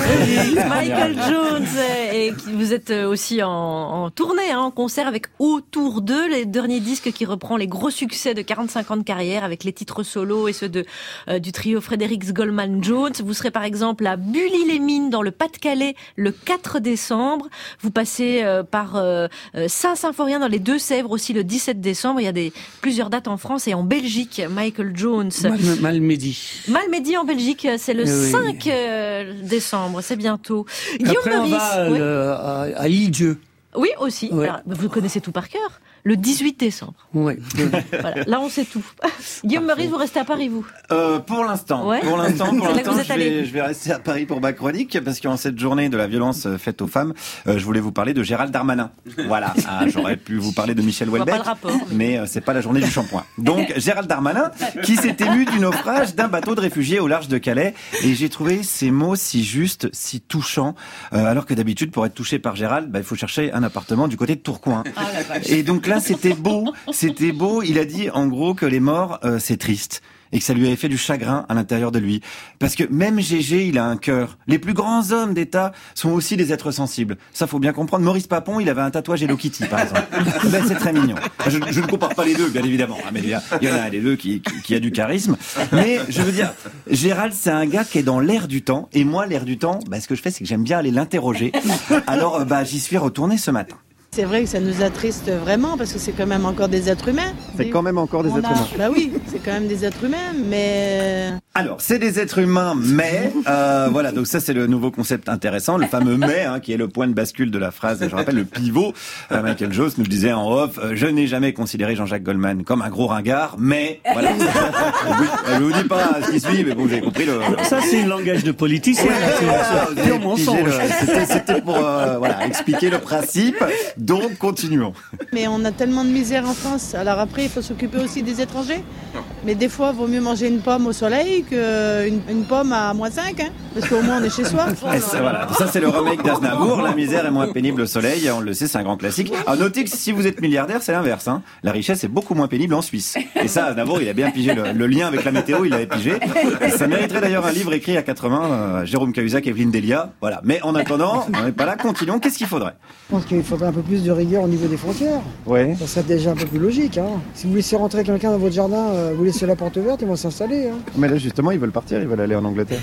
Michael Jones, et vous êtes aussi en, en tournée, hein, en concert avec Autour d'eux, le dernier disque qui reprend les gros succès de quarante-cinq ans de carrière avec les titres solos et ceux de euh, du trio Frédéric Goldman Jones. Vous serez par exemple à Bully-les-Mines dans le Pas-de-Calais le quatre décembre. Vous passez euh, par euh, Saint-Symphorien dans les Deux-Sèvres aussi le dix-sept décembre. Il y a des plusieurs dates en France et en Belgique. Michael Jones. Mal, Malmedy. Malmedy en Belgique, c'est le oui. cinq décembre, c'est bientôt. Guillaume Après, on Meurice, va oui. le, à, à Île-Dieu. Oui, aussi. Ouais. Alors, vous connaissez tout par cœur. Le dix-huit décembre. Oui. Voilà. Là, on sait tout. Guillaume Meurice, vous restez à Paris, vous? Euh, pour l'instant, Ouais. pour l'instant, pour C'est là que l'instant, vous êtes je allé. vais, je vais rester à Paris pour ma chronique parce qu'en cette journée de la violence faite aux femmes, euh, je voulais vous parler de Gérald Darmanin. Voilà, ah, j'aurais pu vous parler de Michel Je vois Houellebecq, pas le rapport, mais- mais euh, c'est pas la journée du shampoing. Donc Gérald Darmanin, qui s'est ému du naufrage d'un bateau de réfugiés au large de Calais, et j'ai trouvé ces mots si justes, si touchants, euh, alors que d'habitude pour être touché par Gérald, bah, il faut chercher un appartement du côté de Tourcoing. Et donc là, c'était beau, c'était beau. Il a dit en gros que les morts, euh, c'est triste. Et que ça lui avait fait du chagrin à l'intérieur de lui. Parce que même Gégé, il a un cœur. Les plus grands hommes d'État sont aussi des êtres sensibles. Ça, faut bien comprendre. Maurice Papon, il avait un tatouage Hello Kitty, par exemple. Ben, c'est très mignon. Je, je ne compare pas les deux, bien évidemment. Mais il y, a, il y en a un des deux qui, qui, qui a du charisme. Mais je veux dire, Gérald, c'est un gars qui est dans l'air du temps. Et moi, l'air du temps, ben, ce que je fais, c'est que j'aime bien aller l'interroger. Alors, bah, j'y suis retourné ce matin. C'est vrai que ça nous attriste vraiment parce que c'est quand même encore des êtres humains. C'est quand même encore des On êtres a- humains. Bah oui, c'est quand même des êtres humains, mais Alors, c'est des êtres humains, mais euh, voilà, donc ça c'est le nouveau concept intéressant, le fameux mais, hein, qui est le point de bascule de la phrase, et je rappelle le pivot. Euh, Michael Jones nous le disait en off, euh, je n'ai jamais considéré Jean-Jacques Goldman comme un gros ringard, mais voilà. Oui, je vous dis pas ce qui suit, mais bon, vous avez compris le... Ça, c'est un langage de politicien. là, c'est- Voilà, c'est vous avez pur pigé mensonge. le- C'était c'était pour euh, voilà, expliquer le principe, donc continuons. mais on a tellement de misère en France. Alors après, il faut s'occuper aussi des étrangers. Mais des fois, il vaut mieux manger une pomme au soleil qu'une une pomme à moins cinq, hein, parce qu'au moins on est chez soi. Et ça, voilà. Ça, c'est le remake d'Aznavour. La misère est moins pénible au soleil. On le sait, c'est un grand classique. À noter que si vous êtes milliardaire, c'est l'inverse. Hein. La richesse est beaucoup moins pénible en Suisse. Et ça, Aznavour, il a bien pigé le, le lien avec la météo. Il l'avait pigé. Et ça mériterait d'ailleurs un livre écrit à quatre-vingts. Euh, Jérôme Cahuzac, Evelyne Delia. Voilà. Mais en attendant, on n'est pas là. Continuons. Qu'est-ce qu'il faudrait? Je pense qu'il faudrait un peu plus de rigueur au niveau des frontières. Ouais. Ça serait déjà un peu plus logique. Hein. Si vous laissez rentrer quelqu'un dans votre jardin, euh, vous laissez la porte ouverte, ils vont s'installer. Hein. Mais là, justement, ils veulent partir. Ils veulent aller en Angleterre.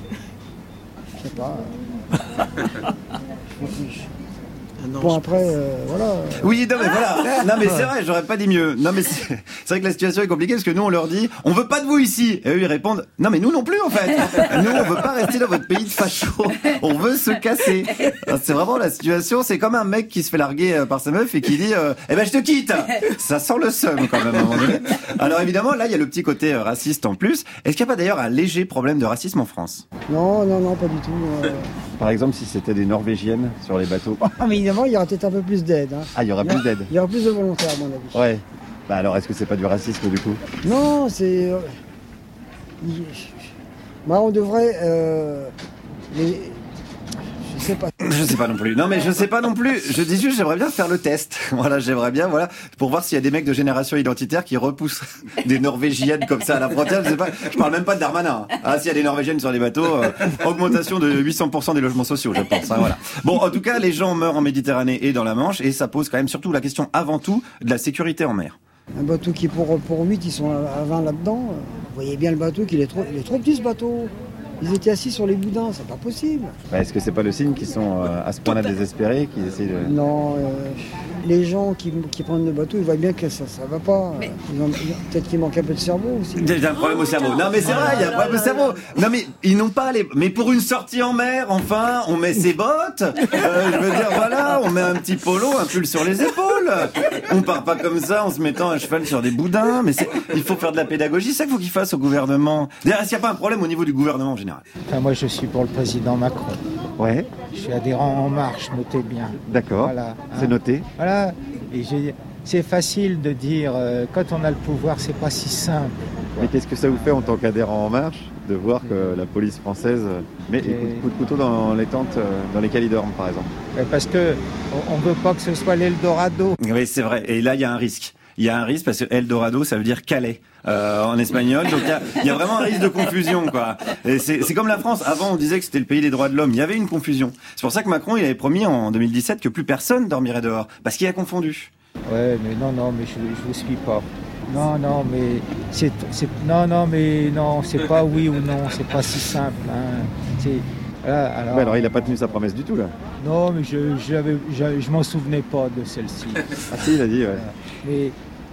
Je sais pas. Je m'en fiche. Bon, après, euh, voilà. Oui, non mais voilà. Non mais c'est vrai, j'aurais pas dit mieux. Non mais c'est c'est vrai que la situation est compliquée parce que nous on leur dit on veut pas de vous ici et eux ils répondent non mais nous non plus en fait. Nous on veut pas rester dans votre pays de facho. On veut se casser. C'est vraiment la situation, c'est comme un mec qui se fait larguer euh, par sa meuf et qui dit euh, eh ben je te quitte. Ça sent le seum quand même à un moment donné. Alors évidemment là il y a le petit côté euh, raciste en plus. Est-ce qu'il n'y a pas d'ailleurs un léger problème de racisme en France? Non, non, non, pas du tout. euh. Par exemple, si c'était des Norvégiennes sur les bateaux. Ah, mais évidemment, il y aura peut-être un peu plus d'aide. Hein. Ah, il y aura plus d'aide. Il y aura plus de volontaires, à mon avis. Ouais. Bah alors, est-ce que c'est pas du racisme du coup? Non, c'est... Euh... Bah, on devrait... Euh... Les... Je sais pas. Je sais pas non plus. Non, mais je sais pas non plus. Je dis juste, j'aimerais bien faire le test. Voilà, j'aimerais bien, voilà, pour voir s'il y a des mecs de génération identitaire qui repoussent des Norvégiennes comme ça à la frontière. Je sais pas. Je parle même pas de Darmanin. Hein. Ah, s'il y a des Norvégiennes sur les bateaux, euh, augmentation de huit cents pour cent des logements sociaux, je pense. Hein, voilà. Bon, en tout cas, les gens meurent en Méditerranée et dans la Manche, et ça pose quand même surtout la question, avant tout, de la sécurité en mer. Un bateau qui pour pour huit, ils sont à vingt là-dedans. Vous voyez bien le bateau qu'il est trop, il est trop petit ce bateau. Ils étaient assis sur les boudins, c'est pas possible. Bah, est-ce que c'est pas le signe qu'ils sont euh, à ce point-là désespérés, qu'ils essaient de... Non, euh, les gens qui, qui prennent le bateau, ils voient bien que ça, ça va pas. Mais... Ils ont, peut-être qu'il manque un peu de cerveau aussi. Il y a un problème au cerveau. Non mais c'est vrai, il y a un problème au cerveau. Non mais ils n'ont pas les... Mais pour une sortie en mer, enfin, on met ses bottes. Euh, je veux dire, voilà, on met un petit polo, un pull sur les épaules. On part pas comme ça en se mettant à cheval sur des boudins. Mais c'est... il faut faire de la pédagogie, c'est ça qu'il faut qu'il fasse au gouvernement. D'ailleurs, est-ce qu'il n'y a pas un problème au niveau du gouvernement en général? Enfin, moi, je suis pour le président Macron. Ouais. Je suis adhérent En Marche, notez bien. D'accord. Voilà. C'est hein. noté. Voilà. Et j'ai... c'est facile de dire, euh, quand on a le pouvoir, c'est pas si simple. Mais qu'est-ce que ça vous fait en tant qu'adhérent En Marche de voir que la police française met des coups de couteau dans les tentes dans lesquelles ils dorment, par exemple? Parce que on veut pas que ce soit l'Eldorado. Oui, c'est vrai. Et là, il y a un risque. Il y a un risque parce que Eldorado, ça veut dire Calais euh, en espagnol. Donc il y a, il y a vraiment un risque de confusion, quoi. Et c'est, c'est comme la France. Avant, on disait que c'était le pays des droits de l'homme. Il y avait une confusion. C'est pour ça que Macron, il avait promis en deux mille dix-sept que plus personne dormirait dehors, parce qu'il a confondu. Ouais, mais non, non, mais je, je vous suis pas. Non, non, mais c'est, c'est, non, non, mais non, c'est pas oui ou non, c'est pas si simple. Hein. C'est, voilà, alors, ouais, alors il a pas tenu sa promesse du tout là. Non, mais je, j'avais, je, je m'en souvenais pas de celle-ci. Ah si, il a dit, ouais. Mais,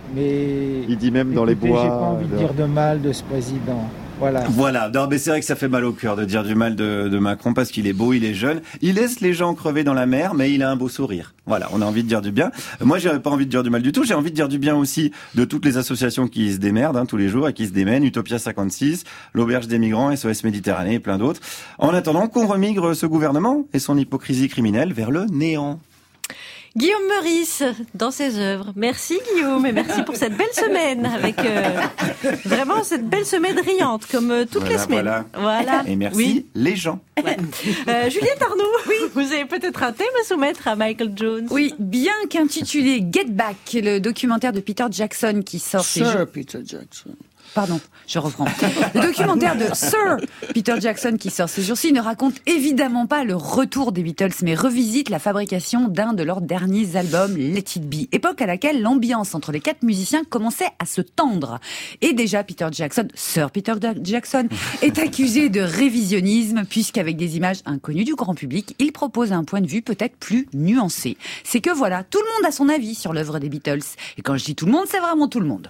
mais. Il dit même écoutez, dans les bois. J'ai pas envie de de dire de mal de ce président. Voilà. Voilà. Non, mais c'est vrai que ça fait mal au cœur de dire du mal de, de Macron parce qu'il est beau, il est jeune. Il laisse les gens crever dans la mer, mais il a un beau sourire. Voilà. On a envie de dire du bien. Moi, j'ai pas envie de dire du mal du tout. J'ai envie de dire du bien aussi de toutes les associations qui se démerdent, hein, tous les jours et qui se démènent. Utopia cinquante-six, l'Auberge des Migrants, S O S Méditerranée et plein d'autres. En attendant qu'on remigre ce gouvernement et son hypocrisie criminelle vers le néant. Guillaume Meurice, dans ses œuvres. Merci Guillaume et merci pour cette belle semaine avec euh, vraiment cette belle semaine riante comme euh, toutes voilà, les semaines. Voilà. voilà. Et merci oui. les gens. Ouais. Euh, Juliette Arnaud, oui, vous avez peut-être un thème à soumettre à Michael Jones. Oui, bien qu'intitulé Get Back, le documentaire de Peter Jackson qui sort. Sir Peter Jackson. Pardon, je reprends. Le documentaire de Sir Peter Jackson qui sort ces jours-ci ne raconte évidemment pas le retour des Beatles, mais revisite la fabrication d'un de leurs derniers albums, Let It Be, époque à laquelle l'ambiance entre les quatre musiciens commençait à se tendre. Et déjà, Peter Jackson, Sir Peter Jackson, est accusé de révisionnisme, puisqu'avec des images inconnues du grand public, il propose un point de vue peut-être plus nuancé. C'est que voilà, tout le monde a son avis sur l'œuvre des Beatles. Et quand je dis tout le monde, c'est vraiment tout le monde.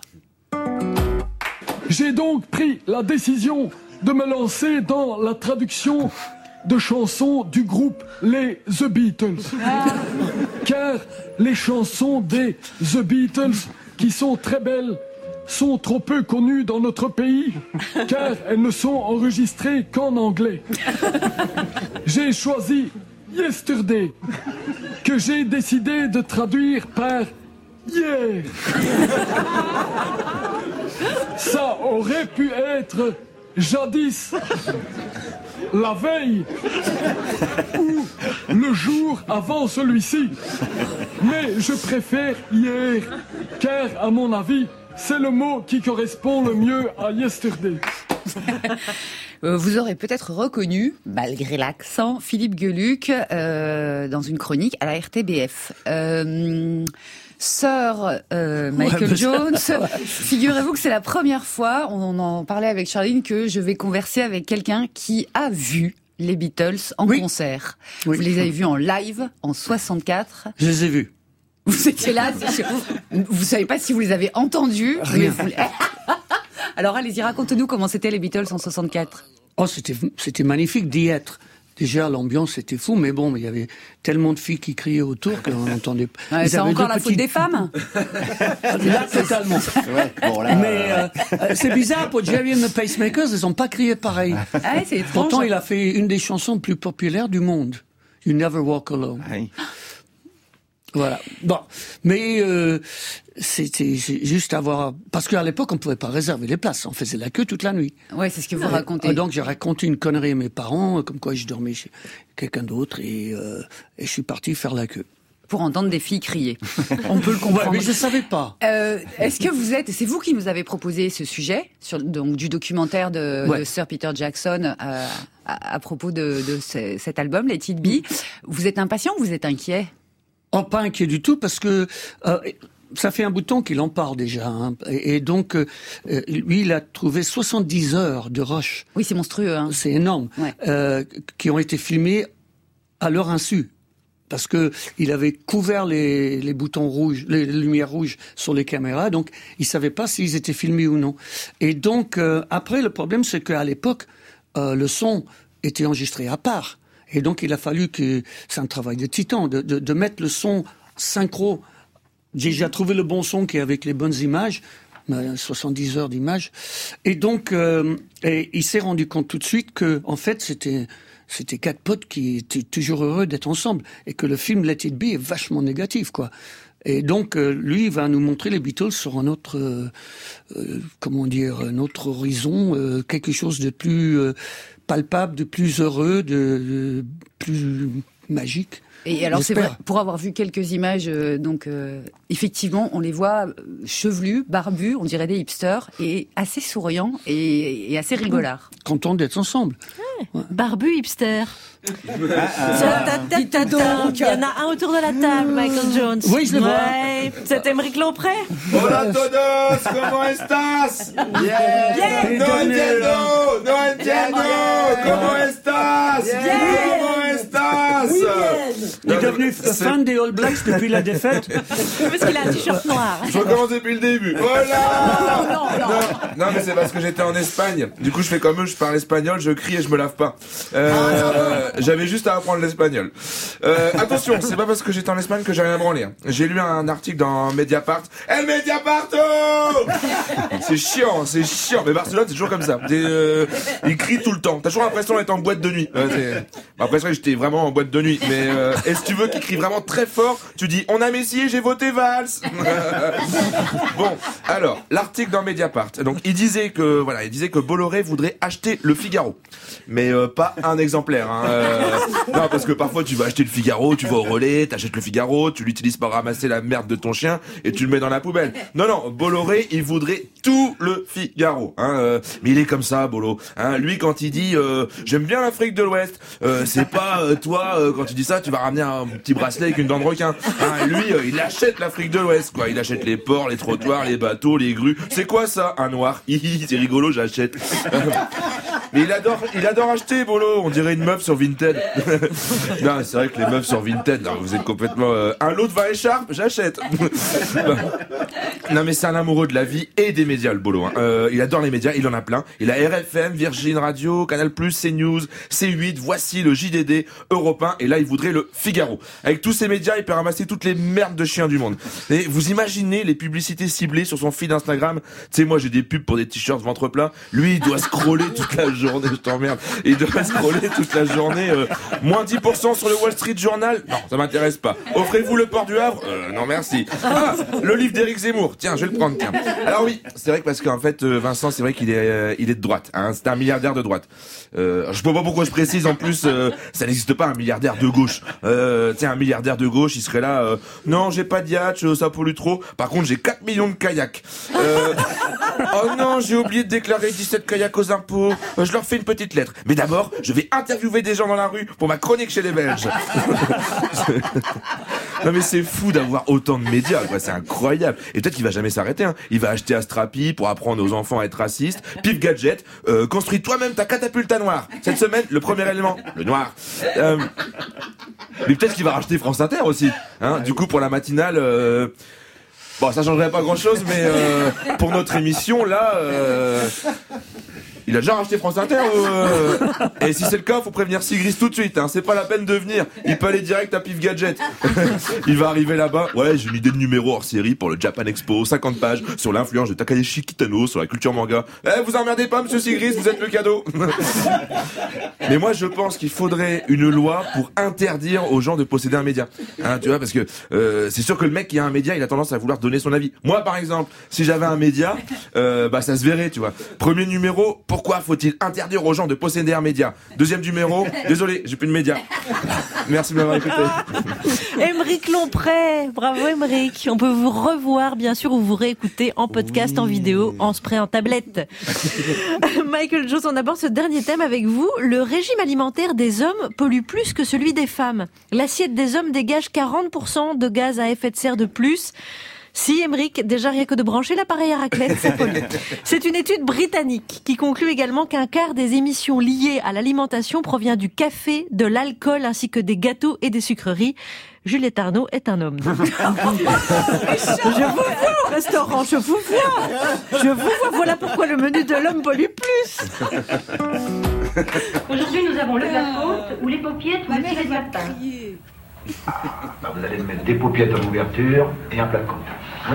J'ai donc pris la décision de me lancer dans la traduction de chansons du groupe les The Beatles. Car les chansons des The Beatles, qui sont très belles, sont trop peu connues dans notre pays, car elles ne sont enregistrées qu'en anglais. J'ai choisi Yesterday, que j'ai décidé de traduire par Hier. Ça aurait pu être jadis, la veille, ou le jour avant celui-ci. Mais je préfère hier, car à mon avis, c'est le mot qui correspond le mieux à yesterday. Vous aurez peut-être reconnu, malgré l'accent, Philippe Gueluc euh, dans une chronique à la R T B F. Euh, Sir euh, Michael ouais, Jones, ça, ouais. Figurez-vous que c'est la première fois, on en parlait avec Charline, que je vais converser avec quelqu'un qui a vu les Beatles en oui. concert. Oui. Vous les avez vus en live en soixante-quatre. Je les ai vus. Vous étiez là, vous savez pas si vous les avez entendus. Mais vous... Alors allez-y, racontez-nous comment c'était les Beatles en soixante-quatre. Oh, c'était, c'était magnifique d'y être. Déjà, l'ambiance était fou, mais bon, il y avait tellement de filles qui criaient autour qu'on n'entendait pas. Ouais, c'est encore la faute des femmes. Là, totalement. Ouais, bon, là, mais euh, euh, c'est bizarre, pour Jerry and the Pacemakers, ils n'ont pas crié pareil. Ah ouais, c'est étrange. Pourtant, il a fait une des chansons plus populaires du monde. You Never Walk Alone. Oui. Voilà. Bon, mais euh, c'était juste avoir... Parce qu'à l'époque, on ne pouvait pas réserver les places. On faisait la queue toute la nuit. Ouais, c'est ce que vous racontez. Et donc, j'ai raconté une connerie à mes parents, comme quoi je dormais chez quelqu'un d'autre, et, euh, et je suis parti faire la queue. Pour entendre des filles crier. On peut le comprendre. Ouais, mais je ne savais pas. Euh, est-ce que vous êtes... C'est vous qui nous avez proposé ce sujet, sur, donc, du documentaire de, ouais. de Sir Peter Jackson euh, à, à propos de, de ce, cet album, Let It Be. Vous êtes impatient ou vous êtes inquiet ? Oh, pas inquiet du tout, parce que euh, ça fait un bout de temps qu'il en parle déjà. Hein, et, et donc, euh, lui, il a trouvé soixante-dix heures de rush. Oui, c'est monstrueux. Hein. C'est énorme. Ouais. Euh, qui ont été filmés à leur insu. Parce que il avait couvert les, les boutons rouges, les lumières rouges sur les caméras, donc il savait pas s'ils étaient filmés ou non. Et donc, euh, après, le problème, c'est qu'à l'époque, euh, le son était enregistré à part. Et donc, il a fallu que... C'est un travail de titan, de, de, de mettre le son synchro. J'ai déjà trouvé le bon son qui est avec les bonnes images, soixante-dix heures d'images. Et donc, euh, et il s'est rendu compte tout de suite que, en fait, c'était... C'était quatre potes qui étaient toujours heureux d'être ensemble. Et que le film Let It Be est vachement négatif, quoi. Et donc, euh, lui, il va nous montrer les Beatles sur un autre, euh, euh, comment dire, un autre horizon, euh, quelque chose de plus euh, palpable, de plus heureux, de, de plus magique. Et alors, c'est J'espère. vrai, pour avoir vu quelques images, euh, donc euh, effectivement, on les voit euh, chevelus, barbus, on dirait des hipsters, et assez souriants et, et assez rigolards. Contents d'être ensemble. Ouais. Barbu hipster. Ah, Dites donc, il y en a un autour de la table, Michael Jones. Oui, je le vois. Ouais, c'est Émeric Lompré. Hola todos, ¿cómo estás? Yeah. Yeah. No entiendo, no entiendo. ¿Cómo estás? Yeah. ¿Cómo estás? Il est devenu fan des All Blacks depuis la défaite. Parce qu'il a un t-shirt noir. Je recommence depuis le début. Voilà. Non, non, non. Non, non, mais c'est parce que j'étais en Espagne. Du coup, je fais comme eux, je parle espagnol, je crie et je me lave pas. Euh, j'avais juste à apprendre l'espagnol. Euh, attention, c'est pas parce que j'étais en Espagne que j'ai rien branlé. Hein. J'ai lu un article dans Mediapart. El Mediaparto! C'est chiant, c'est chiant. Mais Barcelone, c'est toujours comme ça. Euh, ils crient tout le temps. T'as toujours l'impression d'être en boîte de nuit. Euh, bon, après, c'est vrai que j'étais vraiment en boîte de nuit. Mais euh, et si tu veux qu'ils crient vraiment très fort, tu dis on a Messi, j'ai voté Valls. Bon, alors l'article dans Mediapart. Donc il disait que voilà, il disait que Bolloré voudrait acheter le Figaro, mais euh, pas un exemplaire. Hein, euh, non, parce que parfois tu vas acheter le Figaro, tu vas au relais, t'achètes le Figaro, tu l'utilises pour ramasser la merde de ton chien et tu le mets dans la poubelle. Non, non, Bolloré, il voudrait tout le Figaro. Hein, euh, mais il est comme ça, Bolo. Hein, lui, quand il dit euh, j'aime bien l'Afrique de l'Ouest, euh, c'est pas euh, toi euh, quand tu dis ça, tu vas ramener un petit bracelet avec une dent de requin. Hein, lui, euh, il achète l'Afrique de l'Ouest, quoi. Il achète les ports, les trottoirs, les bateaux, les grues. C'est quoi ça, un noir? Hihi, c'est rigolo, j'achète. Mais il adore, il adore acheter, Bolo. On dirait une meuf sur Vinted. Non, c'est vrai que les meufs sur Vinted, non, vous êtes complètement. Euh, un lot de vingt écharpes, j'achète. Non, mais c'est un amoureux de la vie et des médias, le Bolo. Hein. Euh, il adore les médias, il en a plein. Il a R F M, Virgin Radio, Canal plus, CNews, C huit, Voici, le J D D, Europe un, et là il voudrait le Figaro. Avec tous ces médias, il peut ramasser toutes les merdes de chiens du monde. Et vous imaginez les publicités ciblées sur son feed Instagram? Tu sais, moi j'ai des pubs pour des t-shirts ventre plein. Lui, il doit scroller toute la journée, je t'emmerde. Il doit scroller toute la journée. Euh, moins dix pour cent sur le Wall Street Journal? Non, ça m'intéresse pas. Offrez-vous le port du Havre? euh, Non, merci. Ah, le livre d'Éric Zemmour. Tiens, je vais le prendre, tiens. Alors oui, c'est vrai que parce qu'en fait, euh, Vincent, c'est vrai qu'il est, euh, il est de droite. Hein, c'est un milliardaire de droite. Euh, je sais pas pourquoi je précise, en plus, euh, ça n'existe pas un milliardaire de gauche. Euh, tiens, un milliardaire de gauche, il serait là, euh, non, j'ai pas de yacht, ça pollue trop. Par contre, j'ai quatre millions de kayaks. Euh, oh non, j'ai oublié de déclarer dix-sept kayaks aux impôts. Euh, je leur fais une petite lettre. Mais d'abord, je vais interviewer des gens dans la rue pour ma chronique chez les Belges. Non mais c'est fou d'avoir autant de médias, quoi. C'est incroyable. Et peut-être qu'il va jamais s'arrêter. Hein. Il va acheter Astrapi pour apprendre aux enfants à être racistes. Pif Gadget, euh, construis toi-même ta catapulte à noir. Cette semaine, le premier élément, le noir. Euh... Mais peut-être qu'il va racheter France Inter aussi. Hein. Du coup, pour la matinale. Euh... Bon, ça changerait pas grand-chose, mais euh, pour notre émission là. Euh... il a déjà racheté France Inter euh... Et si c'est le cas, faut prévenir Sigris tout de suite, hein. C'est pas la peine de venir. Il peut aller direct à Pif Gadget. Il va arriver là-bas. Ouais, j'ai une idée de numéro hors série pour le Japan Expo, cinquante pages, sur l'influence de Takahashi Kitano sur la culture manga. Eh, vous emmerdez pas, monsieur Sigris, vous êtes le cadeau. Mais moi, je pense qu'il faudrait une loi pour interdire aux gens de posséder un média. Hein, tu vois, parce que euh, c'est sûr que le mec qui a un média, il a tendance à vouloir donner son avis. Moi, par exemple, si j'avais un média, euh, bah ça se verrait, tu vois. Premier numéro, pourquoi faut-il interdire aux gens de posséder un média? Deuxième numéro, désolé, j'ai plus de média. Merci de m'avoir écouté. Émeric Lomprey, bravo Émeric. On peut vous revoir, bien sûr, ou vous réécouter en podcast, en vidéo, en spray, en tablette. Michael Jones, on aborde ce dernier thème avec vous. Le régime alimentaire des hommes pollue plus que celui des femmes. L'assiette des hommes dégage quarante pour cent de gaz à effet de serre de plus. Si, Émeric, déjà rien que de brancher l'appareil à raclette, c'est pollue. C'est une étude britannique qui conclut également qu'un quart des émissions liées à l'alimentation provient du café, de l'alcool ainsi que des gâteaux et des sucreries. Juliette Arnaud est un homme. Je vous vois au restaurant, je vous vois. Je vous vois, voilà pourquoi le menu de l'homme pollue plus. Aujourd'hui, nous avons le gâteau ou les paupiettes ou le filet de lapin. Bah, vous allez me mettre des paupiettes à l'ouverture et un plat de côte. Hein?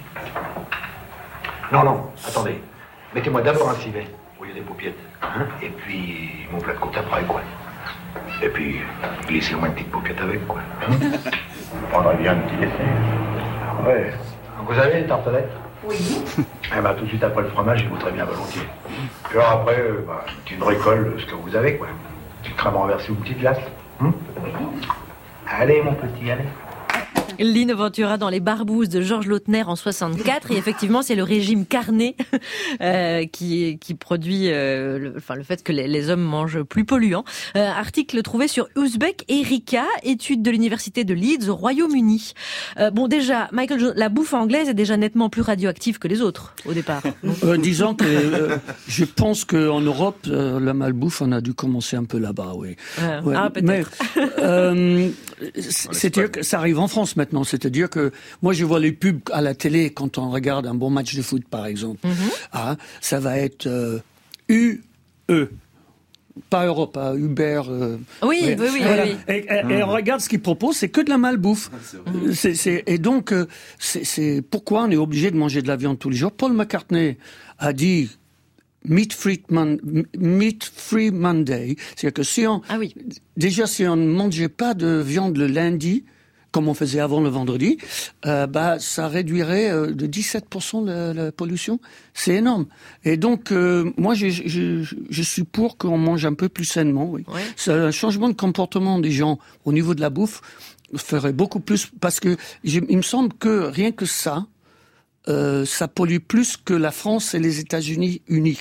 Non, non, attendez. Mettez-moi d'abord un civet au lieu des paupiettes. Hein? Et puis mon plat de côte après, quoi. Et puis, glissez-moi une petite paupiette avec, quoi. Hein? Vous prendrez bien un petit dessert. Ouais. Vous avez les tartelettes? Oui. Eh ben, tout de suite après le fromage, je voudrais bien volontiers. Puis alors après, euh, bah, une petite bricole, ce que vous avez, quoi. Une petite crème renversée ou une petite glace. Hein? Oui. Allez, mon petit, allez. Lino Ventura dans Les Barbouzes de Georges Lautner en soixante-quatre. Et effectivement, c'est le régime carné euh, qui, qui produit euh, le, enfin, le fait que les, les hommes mangent plus polluants. Euh, article trouvé sur Uzbek Erika, étude de l'université de Leeds au Royaume-Uni. Euh, bon, déjà, Michael Jones, la bouffe anglaise est déjà nettement plus radioactive que les autres, au départ. Euh, disons que euh, je pense qu'en Europe, euh, la malbouffe, on a dû commencer un peu là-bas, oui. Euh, ouais. Ah, peut-être. Mais, euh, c'est-à-dire que ça arrive en France maintenant. C'est-à-dire que moi, je vois les pubs à la télé quand on regarde un bon match de foot, par exemple. Mm-hmm. Ah, ça va être euh, U E. Pas Europe, hein, Uber. Euh, oui, ouais. oui, oui, voilà. oui, oui. Et, et, mmh. et on regarde ce qu'ils proposent, c'est que de la malbouffe. Mmh. C'est, c'est, et donc, euh, c'est, c'est pourquoi on est obligé de manger de la viande tous les jours. Paul McCartney a dit Meat Free, Man, Meat Free Monday. C'est-à-dire que si on, ah oui. déjà, si on ne mangeait pas de viande le lundi, comme on faisait avant le vendredi, euh, bah ça réduirait euh, de dix-sept pour cent la, la pollution. C'est énorme. Et donc, euh, moi, je, je, je suis pour qu'on mange un peu plus sainement. Oui. Ouais. C'est un changement de comportement des gens au niveau de la bouffe ferait beaucoup plus, parce que je, il me semble que rien que ça, euh, ça pollue plus que la France et les États-Unis unis.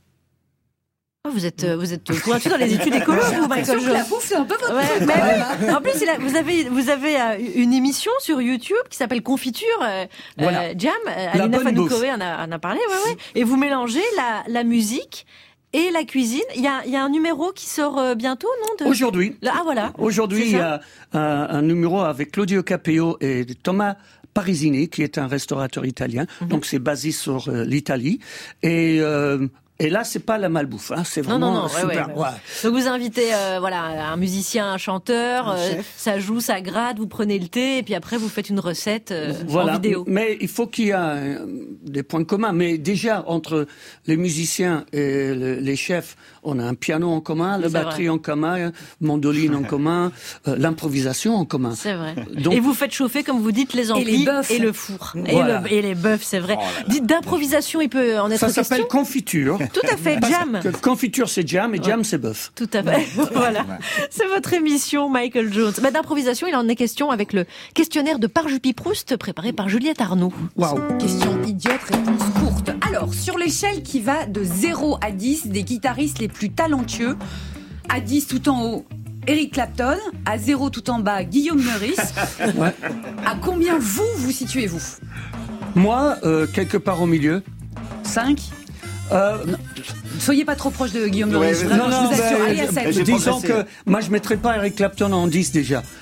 Vous êtes, vous êtes pointu dans les études écolo, vous, Michael Jones. La bouffe, c'est un peu votre ouais, truc. Mais oui. En plus, là, vous avez, vous avez une émission sur YouTube qui s'appelle Confiture. Euh, voilà. euh, Jam, Alina Fanoukoé en a, en a parlé, ouais, ouais. Et vous mélangez la, la musique et la cuisine. Il y a, il y a un numéro qui sort bientôt, non de... Aujourd'hui. Ah, voilà. Aujourd'hui, il y a un, un numéro avec Claudio Capeo et Thomas Parisini, qui est un restaurateur italien. Mm-hmm. Donc, c'est basé sur euh, l'Italie. Et... Euh, Et là, c'est pas la malbouffe, hein, c'est vraiment non, non, non, super. Ouais, ouais, ouais. Donc vous invitez, euh, voilà, un musicien, un chanteur, un euh, ça joue, ça gratte, vous prenez le thé, et puis après vous faites une recette euh, voilà. en vidéo. Mais il faut qu'il y ait euh, des points communs. Mais déjà entre les musiciens et le, les chefs, on a un piano en commun, la batterie vrai. en commun, mandoline en commun, euh, l'improvisation en commun. C'est vrai. Donc, et vous faites chauffer, comme vous dites, les amplis et, et le four voilà. et, le, et les bœufs, c'est vrai. Oh Dites d'improvisation, il peut en être ça question. Ça s'appelle confiture. Tout à fait, jam. Confiture, c'est jam, et jam, ouais. c'est bœuf. Tout à fait. Voilà. C'est votre émission, Michael Jones. Bah, d'improvisation, il en est question avec le questionnaire de Parjupy-Proust préparé par Juliette Arnaud. Waouh. Question idiote, réponse courte. Alors, sur l'échelle qui va de zéro à dix des guitaristes les plus talentueux, à dix tout en haut, Eric Clapton, à zéro tout en bas, Guillaume Meurice. Ouais. À combien vous, vous situez-vous? Moi, euh, quelque part au milieu. cinq Euh, Soyez pas trop proche de Guillaume Meurice. Ouais, non, non, je vous assure. Allez à sept. Disons que moi, je mettrais pas Eric Clapton en dix déjà.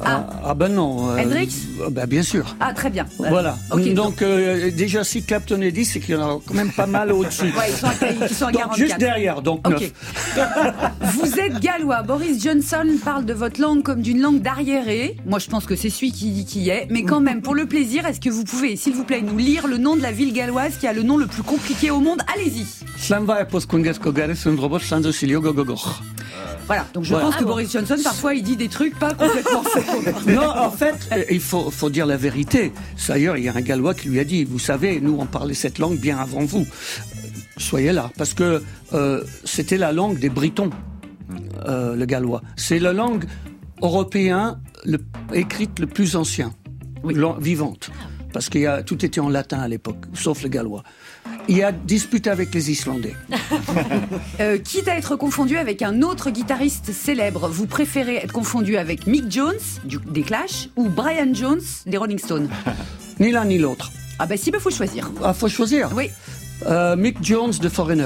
Ah, ah ben non. euh, Hendrix ben Bien sûr. Ah, très bien. Voilà. Ok, donc, euh, déjà, si Clapton est dix, c'est qu'il y en a quand même pas mal au-dessus. Ouais, ils sont à, ils sont à Donc, quarante-quatre. juste derrière, donc Ok. neuf. Vous êtes gallois. Boris Johnson parle de votre langue comme d'une langue d'arriéré. Moi, je pense que c'est celui qui, qui y est. Mais quand même, pour le plaisir, est-ce que vous pouvez, s'il vous plaît, nous lire le nom de la ville galloise qui a le nom le plus compliqué au monde? Allez-y. Slamva et Postkungesko Gares, un robot, Sandro Silio Gogogor. Voilà. Donc, je Voilà. pense que Ah bon. Boris Johnson, parfois, il dit des trucs pas complètement faits. Non, en fait, euh, il faut, faut dire la vérité. D'ailleurs, il y a un Gallois qui lui a dit, vous savez, nous, on parlait cette langue bien avant vous. Soyez là, parce que euh, c'était la langue des Britons, euh, le gallois. C'est la langue européenne le, écrite le plus ancienne, lan- vivante. Parce que y a, tout était en latin à l'époque, sauf le gallois. Il y a dispute avec les Islandais. Euh, quitte à être confondu avec un autre guitariste célèbre, vous préférez être confondu avec Mick Jones, du, des Clash, ou Brian Jones, des Rolling Stones? Ni l'un ni l'autre. Ah ben si, il faut choisir. Ah, faut choisir. Oui. Euh, Mick Jones de Foreigner.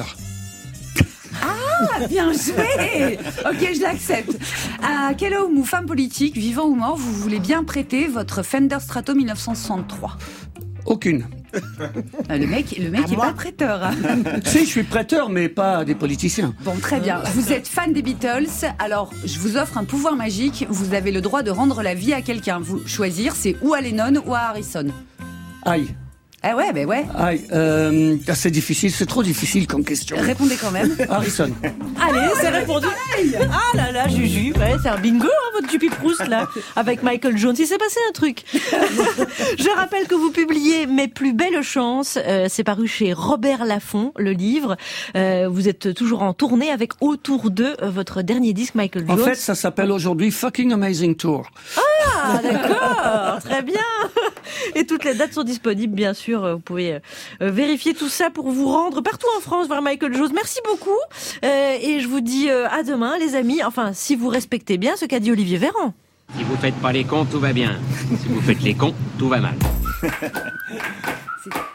Ah, bien joué. Ok, je l'accepte. À quel homme ou femme politique, vivant ou mort, vous voulez bien prêter votre Fender Strato mille neuf cent soixante-trois? Aucune. Ah, Le mec, le mec est pas prêteur. hein. Si, je suis prêteur, mais pas des politiciens. Bon, très bien. Vous êtes fan des Beatles, alors je vous offre un pouvoir magique. Vous avez le droit de rendre la vie à quelqu'un. Vous choisir, c'est ou à Lennon ou à Harrison. Aïe. Ah ouais, ben ouais. Aïe. Euh, c'est difficile, c'est trop difficile comme question. Répondez quand même. Harrison. Allez, c'est répondu. Ah là là, Juju, ouais, c'est un bingo, hein, votre Juppie Proust, là, avec Michael Jones. Il s'est passé un truc. Je rappelle que vous publiez Mes plus belles chances. Euh, c'est paru chez Robert Laffont, le livre. Euh, vous êtes toujours en tournée avec Autour d'eux, votre dernier disque, Michael Jones. En fait, ça s'appelle aujourd'hui Fucking Amazing Tour. Ah, d'accord, très bien. Et toutes les dates sont disponibles, bien sûr. Vous pouvez euh, vérifier tout ça pour vous rendre partout en France vers Michael Jones. Merci beaucoup. Euh, et je vous dis euh, à demain, les amis. Enfin, si vous respectez bien ce qu'a dit Olivier Véran. Si vous faites pas les cons, tout va bien. Si vous faites les cons, tout va mal. C'est-